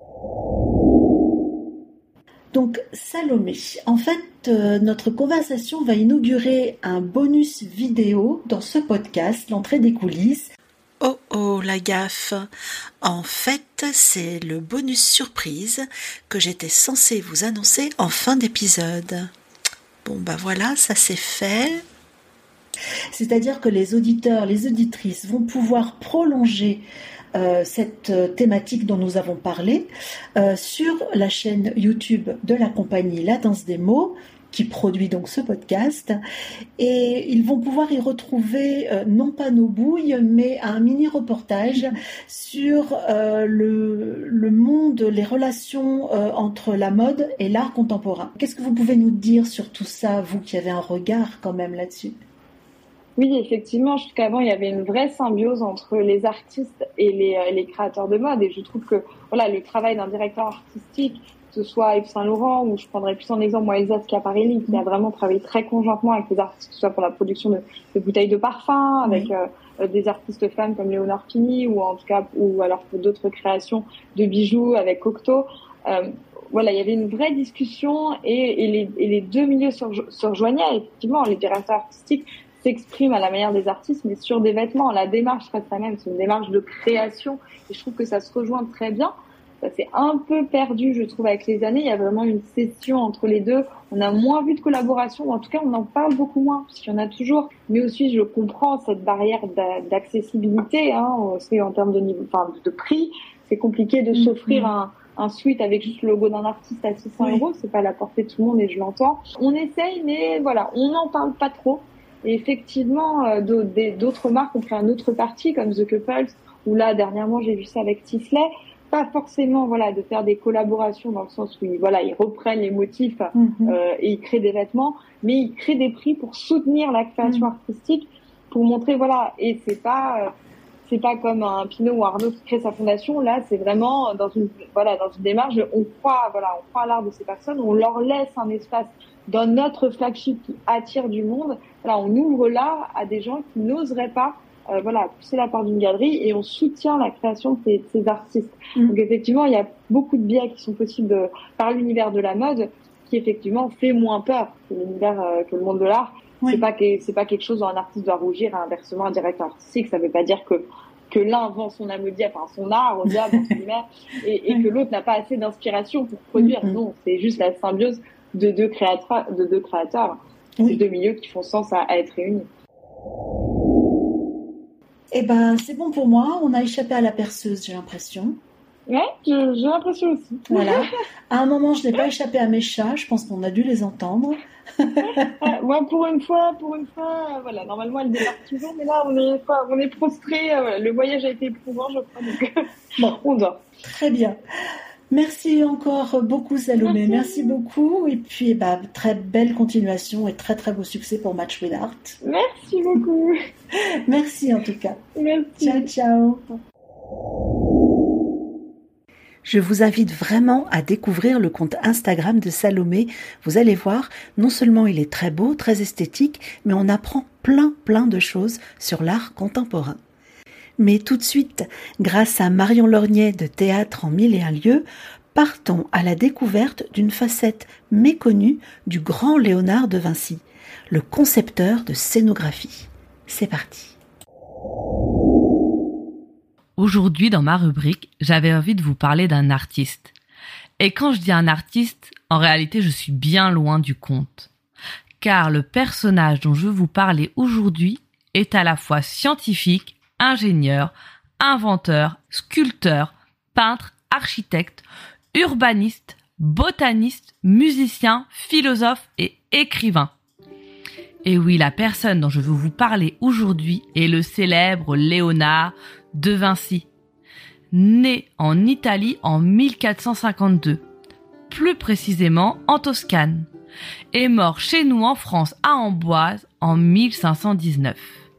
Speaker 1: Donc Salomé, en fait, euh, notre conversation va inaugurer un bonus vidéo dans ce podcast, l'entrée des coulisses. Oh oh, la gaffe. En fait, c'est le bonus surprise que j'étais censée vous annoncer en fin d'épisode. Bon, bah voilà, ça c'est fait. C'est-à-dire que les auditeurs, les auditrices vont pouvoir prolonger euh, cette thématique dont nous avons parlé euh, sur la chaîne YouTube de la compagnie La Danse des mots, qui produit donc ce podcast, et ils vont pouvoir y retrouver euh, non pas nos bouilles, mais un mini-reportage sur euh, le, le monde, les relations euh, entre la mode et l'art contemporain. Qu'est-ce que vous pouvez nous dire sur tout ça, vous qui avez un regard quand même là-dessus?
Speaker 3: Oui, effectivement, jusqu'avant, il y avait une vraie symbiose entre les artistes et les, les créateurs de mode, et je trouve que voilà, le travail d'un directeur artistique, que ce soit Yves Saint Laurent, ou je prendrais plus en exemple moi Elsa Schiaparelli, qui a vraiment travaillé très conjointement avec les artistes, que ce soit pour la production de, de bouteilles de parfum, avec oui. euh, des artistes femmes comme Léonore Pini, ou en tout cas, ou alors pour d'autres créations de bijoux avec Cocteau. Euh, voilà, il y avait une vraie discussion et, et, les, et les deux milieux se, se rejoignaient. Effectivement, les directeurs artistiques s'expriment à la manière des artistes, mais sur des vêtements. La démarche reste la même, c'est une démarche de création, et je trouve que ça se rejoint très bien. Ça s'est un peu perdu, je trouve, avec les années. Il y a vraiment une scission entre les deux. On a moins vu de collaboration, ou en tout cas, on en parle beaucoup moins, parce qu'il y en a toujours. Mais aussi, je comprends cette barrière d'accessibilité, hein, aussi en termes de niveau, enfin, de prix. C'est compliqué de mmh, s'offrir mmh. un, un suite avec juste le logo d'un artiste à six cents oui. euros. C'est pas à la portée de tout le monde, et je l'entends. On essaye, mais voilà, on n'en parle pas trop. Et effectivement, euh, d'autres marques ont pris un autre parti, comme The Couples, où là, dernièrement, j'ai vu ça avec Tisley. Pas forcément, voilà, de faire des collaborations dans le sens où, ils, voilà, ils reprennent les motifs mm-hmm. euh, et ils créent des vêtements, mais ils créent des prix pour soutenir la création mm. artistique, pour montrer, voilà, et c'est pas, euh, c'est pas comme un Pinault ou Arnaud qui crée sa fondation. Là, c'est vraiment dans une, voilà, dans une démarche, on croit, voilà, on croit à l'art de ces personnes, on leur laisse un espace dans notre flagship qui attire du monde. Voilà, on ouvre l'art à des gens qui n'oseraient pas, euh, voilà, pousser la porte d'une galerie, et on soutient la création de ces, ces artistes. Mmh. Donc effectivement, il y a beaucoup de biais qui sont possibles de, par l'univers de la mode, qui effectivement fait moins peur que l'univers, euh, que le monde de l'art. Oui. C'est pas que, c'est pas quelque chose dont un artiste doit rougir, inversement, un directeur artistique. Ça veut pas dire que que l'un vend son amédia, enfin son art au diable, et, et que l'autre n'a pas assez d'inspiration pour produire. Mmh. Non, c'est juste la symbiose de deux créateurs, de deux créateurs, oui. de deux milieux qui font sens à, à être réunis.
Speaker 1: Eh ben, c'est bon pour moi. On a échappé à la perceuse, j'ai l'impression.
Speaker 3: Ouais, j'ai l'impression aussi.
Speaker 1: Voilà. À un moment, je n'ai pas échappé à mes chats. Je pense qu'on a dû les entendre.
Speaker 3: ah, ouais, pour une fois, pour une fois, voilà. Normalement, elles débarquent toujours, mais là, on est, on est prostrés. Voilà. Le voyage a été éprouvant, je crois. Donc, bon, on dort.
Speaker 1: Très bien. Merci encore beaucoup, Salomé. Merci, Merci beaucoup. Et puis, bah, très belle continuation et très, très beau succès pour Match with Art.
Speaker 3: Merci beaucoup.
Speaker 1: Merci en tout cas.
Speaker 3: Merci.
Speaker 1: Ciao, ciao. Je vous invite vraiment à découvrir le compte Instagram de Salomé. Vous allez voir, non seulement il est très beau, très esthétique, mais on apprend plein, plein de choses sur l'art contemporain. Mais tout de suite, grâce à Marion Lorgnay de Théâtre en mille et un lieux, partons à la découverte d'une facette méconnue du grand Léonard de Vinci, le concepteur de scénographie. C'est parti.
Speaker 4: Aujourd'hui, dans ma rubrique, j'avais envie de vous parler d'un artiste. Et quand je dis un artiste, en réalité, je suis bien loin du compte. car le personnage dont je vais vous parler aujourd'hui est à la fois scientifique, ingénieur, inventeur, sculpteur, peintre, architecte, urbaniste, botaniste, musicien, philosophe et écrivain. Et oui, la personne dont je veux vous parler aujourd'hui est le célèbre Léonard de Vinci, né en Italie en mille quatre cent cinquante-deux, plus précisément en Toscane, et mort chez nous en France à Amboise en mille cinq cent dix-neuf.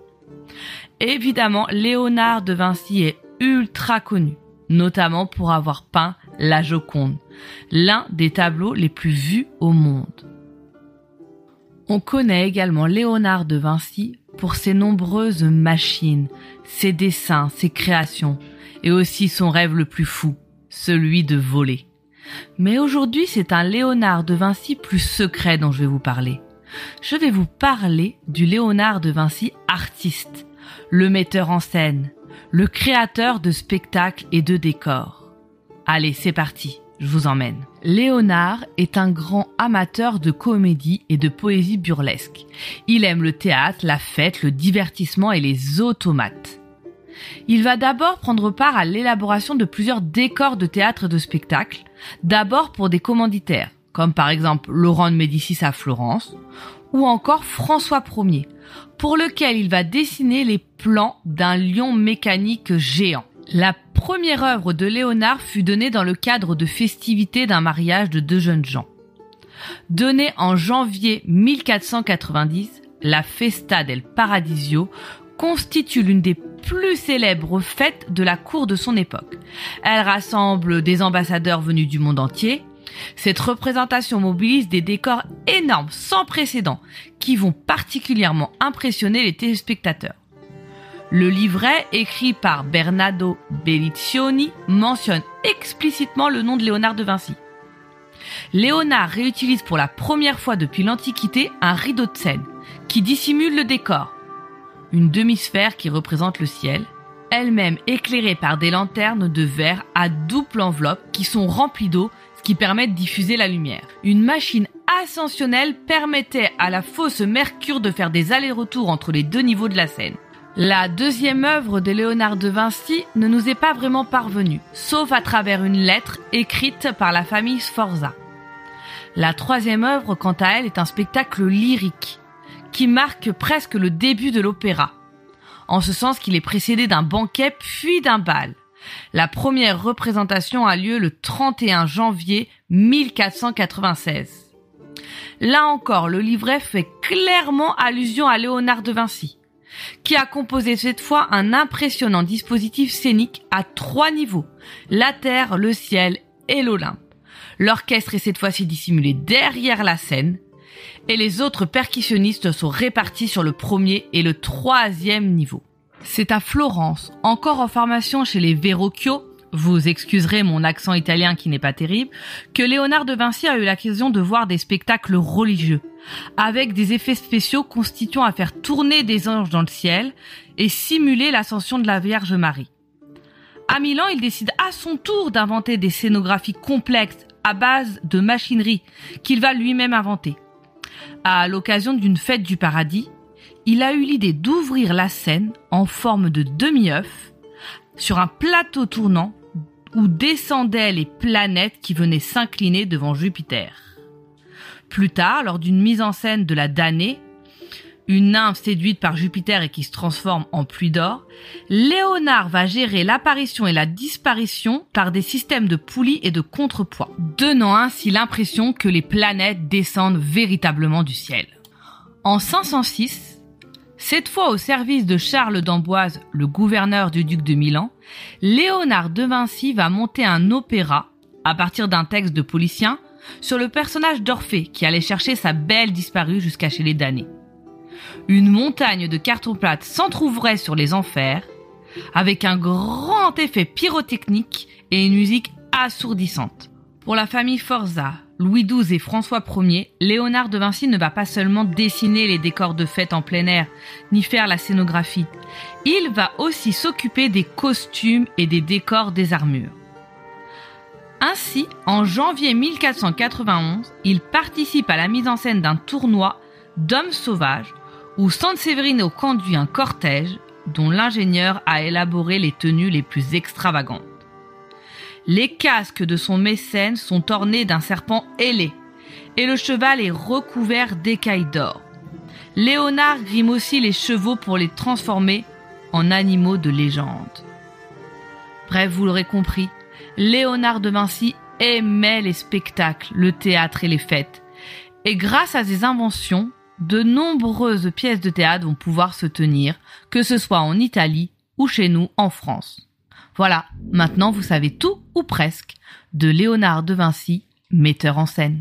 Speaker 4: Évidemment, Léonard de Vinci est ultra connu, notamment pour avoir peint la Joconde, l'un des tableaux les plus vus au monde. On connaît également Léonard de Vinci pour ses nombreuses machines, ses dessins, ses créations, et aussi son rêve le plus fou, celui de voler. Mais aujourd'hui, c'est un Léonard de Vinci plus secret dont je vais vous parler. Je vais vous parler du Léonard de Vinci artiste, le metteur en scène, le créateur de spectacles et de décors. Allez, c'est parti, je vous emmène. Léonard est un grand amateur de comédie et de poésie burlesque. Il aime le théâtre, la fête, le divertissement et les automates. Il va d'abord prendre part à l'élaboration de plusieurs décors de théâtre et de spectacle, d'abord pour des commanditaires, comme par exemple Laurent de Médicis à Florence, ou encore François Ier, pour lequel il va dessiner les plans d'un lion mécanique géant. La première œuvre de Léonard fut donnée dans le cadre de festivités d'un mariage de deux jeunes gens. Donnée en janvier mille quatre cent quatre-vingt-dix, la Festa del Paradiso constitue l'une des plus célèbres fêtes de la cour de son époque. Elle rassemble des ambassadeurs venus du monde entier. Cette représentation mobilise des décors énormes, sans précédent, qui vont particulièrement impressionner les téléspectateurs. Le livret, écrit par Bernardo Belliccioni, mentionne explicitement le nom de Léonard de Vinci. Léonard réutilise pour la première fois depuis l'Antiquité un rideau de scène, qui dissimule le décor. Une demi-sphère qui représente le ciel, elle-même éclairée par des lanternes de verre à double enveloppe qui sont remplies d'eau, ce qui permet de diffuser la lumière. Une machine ascensionnelle permettait à la fausse Mercure de faire des allers-retours entre les deux niveaux de la scène. La deuxième œuvre de Léonard de Vinci ne nous est pas vraiment parvenue, sauf à travers une lettre écrite par la famille Sforza. La troisième œuvre, quant à elle, est un spectacle lyrique, qui marque presque le début de l'opéra, en ce sens qu'il est précédé d'un banquet puis d'un bal. La première représentation a lieu le trente et un janvier mille quatre cent quatre-vingt-seize. Là encore, le livret fait clairement allusion à Léonard de Vinci, qui a composé cette fois un impressionnant dispositif scénique à trois niveaux, la terre, le ciel et l'Olympe. L'orchestre est cette fois-ci dissimulé derrière la scène, et les autres percussionnistes sont répartis sur le premier et le troisième niveau. C'est à Florence, encore en formation chez les Verrocchio, vous excuserez mon accent italien qui n'est pas terrible, que Léonard de Vinci a eu l'occasion de voir des spectacles religieux, avec des effets spéciaux constituant à faire tourner des anges dans le ciel et simuler l'ascension de la Vierge Marie. À Milan, il décide à son tour d'inventer des scénographies complexes à base de machinerie qu'il va lui-même inventer. À l'occasion d'une fête du paradis, il a eu l'idée d'ouvrir la scène en forme de demi-œuf sur un plateau tournant où descendaient les planètes qui venaient s'incliner devant Jupiter. Plus tard, lors d'une mise en scène de la Danae, une nymphe séduite par Jupiter et qui se transforme en pluie d'or, Léonard va gérer l'apparition et la disparition par des systèmes de poulies et de contrepoids, donnant ainsi l'impression que les planètes descendent véritablement du ciel. En cinq cent six, cette fois au service de Charles d'Amboise, le gouverneur du duc de Milan, Léonard de Vinci va monter un opéra, à partir d'un texte de Policien, sur le personnage d'Orphée qui allait chercher sa belle disparue jusqu'à chez les damnés. Une montagne de carton plate s'entr'ouvrait sur les enfers, avec un grand effet pyrotechnique et une musique assourdissante. Pour la famille Sforza, Louis douze et François Ier, Léonard de Vinci ne va pas seulement dessiner les décors de fête en plein air, ni faire la scénographie. Il va aussi s'occuper des costumes et des décors des armures. Ainsi, en janvier mille quatre cent quatre-vingt-onze, il participe à la mise en scène d'un tournoi d'hommes sauvages où Sanseverino conduit un cortège dont l'ingénieur a élaboré les tenues les plus extravagantes. Les casques de son mécène sont ornés d'un serpent ailé et le cheval est recouvert d'écailles d'or. Léonard grime aussi les chevaux pour les transformer en animaux de légende. Bref, vous l'aurez compris, Léonard de Vinci aimait les spectacles, le théâtre et les fêtes. Et grâce à ses inventions, de nombreuses pièces de théâtre vont pouvoir se tenir, que ce soit en Italie ou chez nous en France. Voilà, maintenant vous savez tout ou presque de Léonard de Vinci, metteur en scène.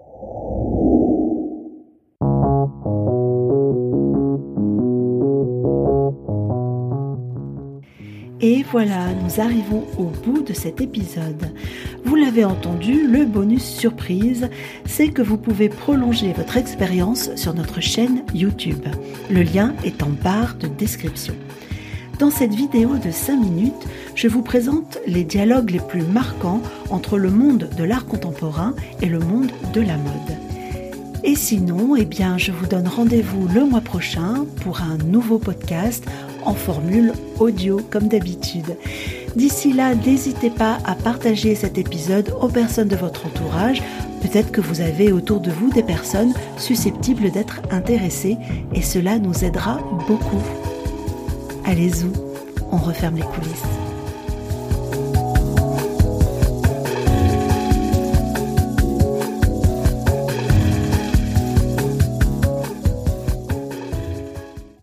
Speaker 1: Et voilà, nous arrivons au bout de cet épisode. Vous l'avez entendu, le bonus surprise, c'est que vous pouvez prolonger votre expérience sur notre chaîne YouTube. Le lien est en barre de description. Dans cette vidéo de cinq minutes, je vous présente les dialogues les plus marquants entre le monde de l'art contemporain et le monde de la mode. Et sinon, eh bien, je vous donne rendez-vous le mois prochain pour un nouveau podcast en formule audio comme d'habitude. D'ici là, n'hésitez pas à partager cet épisode aux personnes de votre entourage. Peut-être que vous avez autour de vous des personnes susceptibles d'être intéressées et cela nous aidera beaucoup. Allez-y, on referme les coulisses.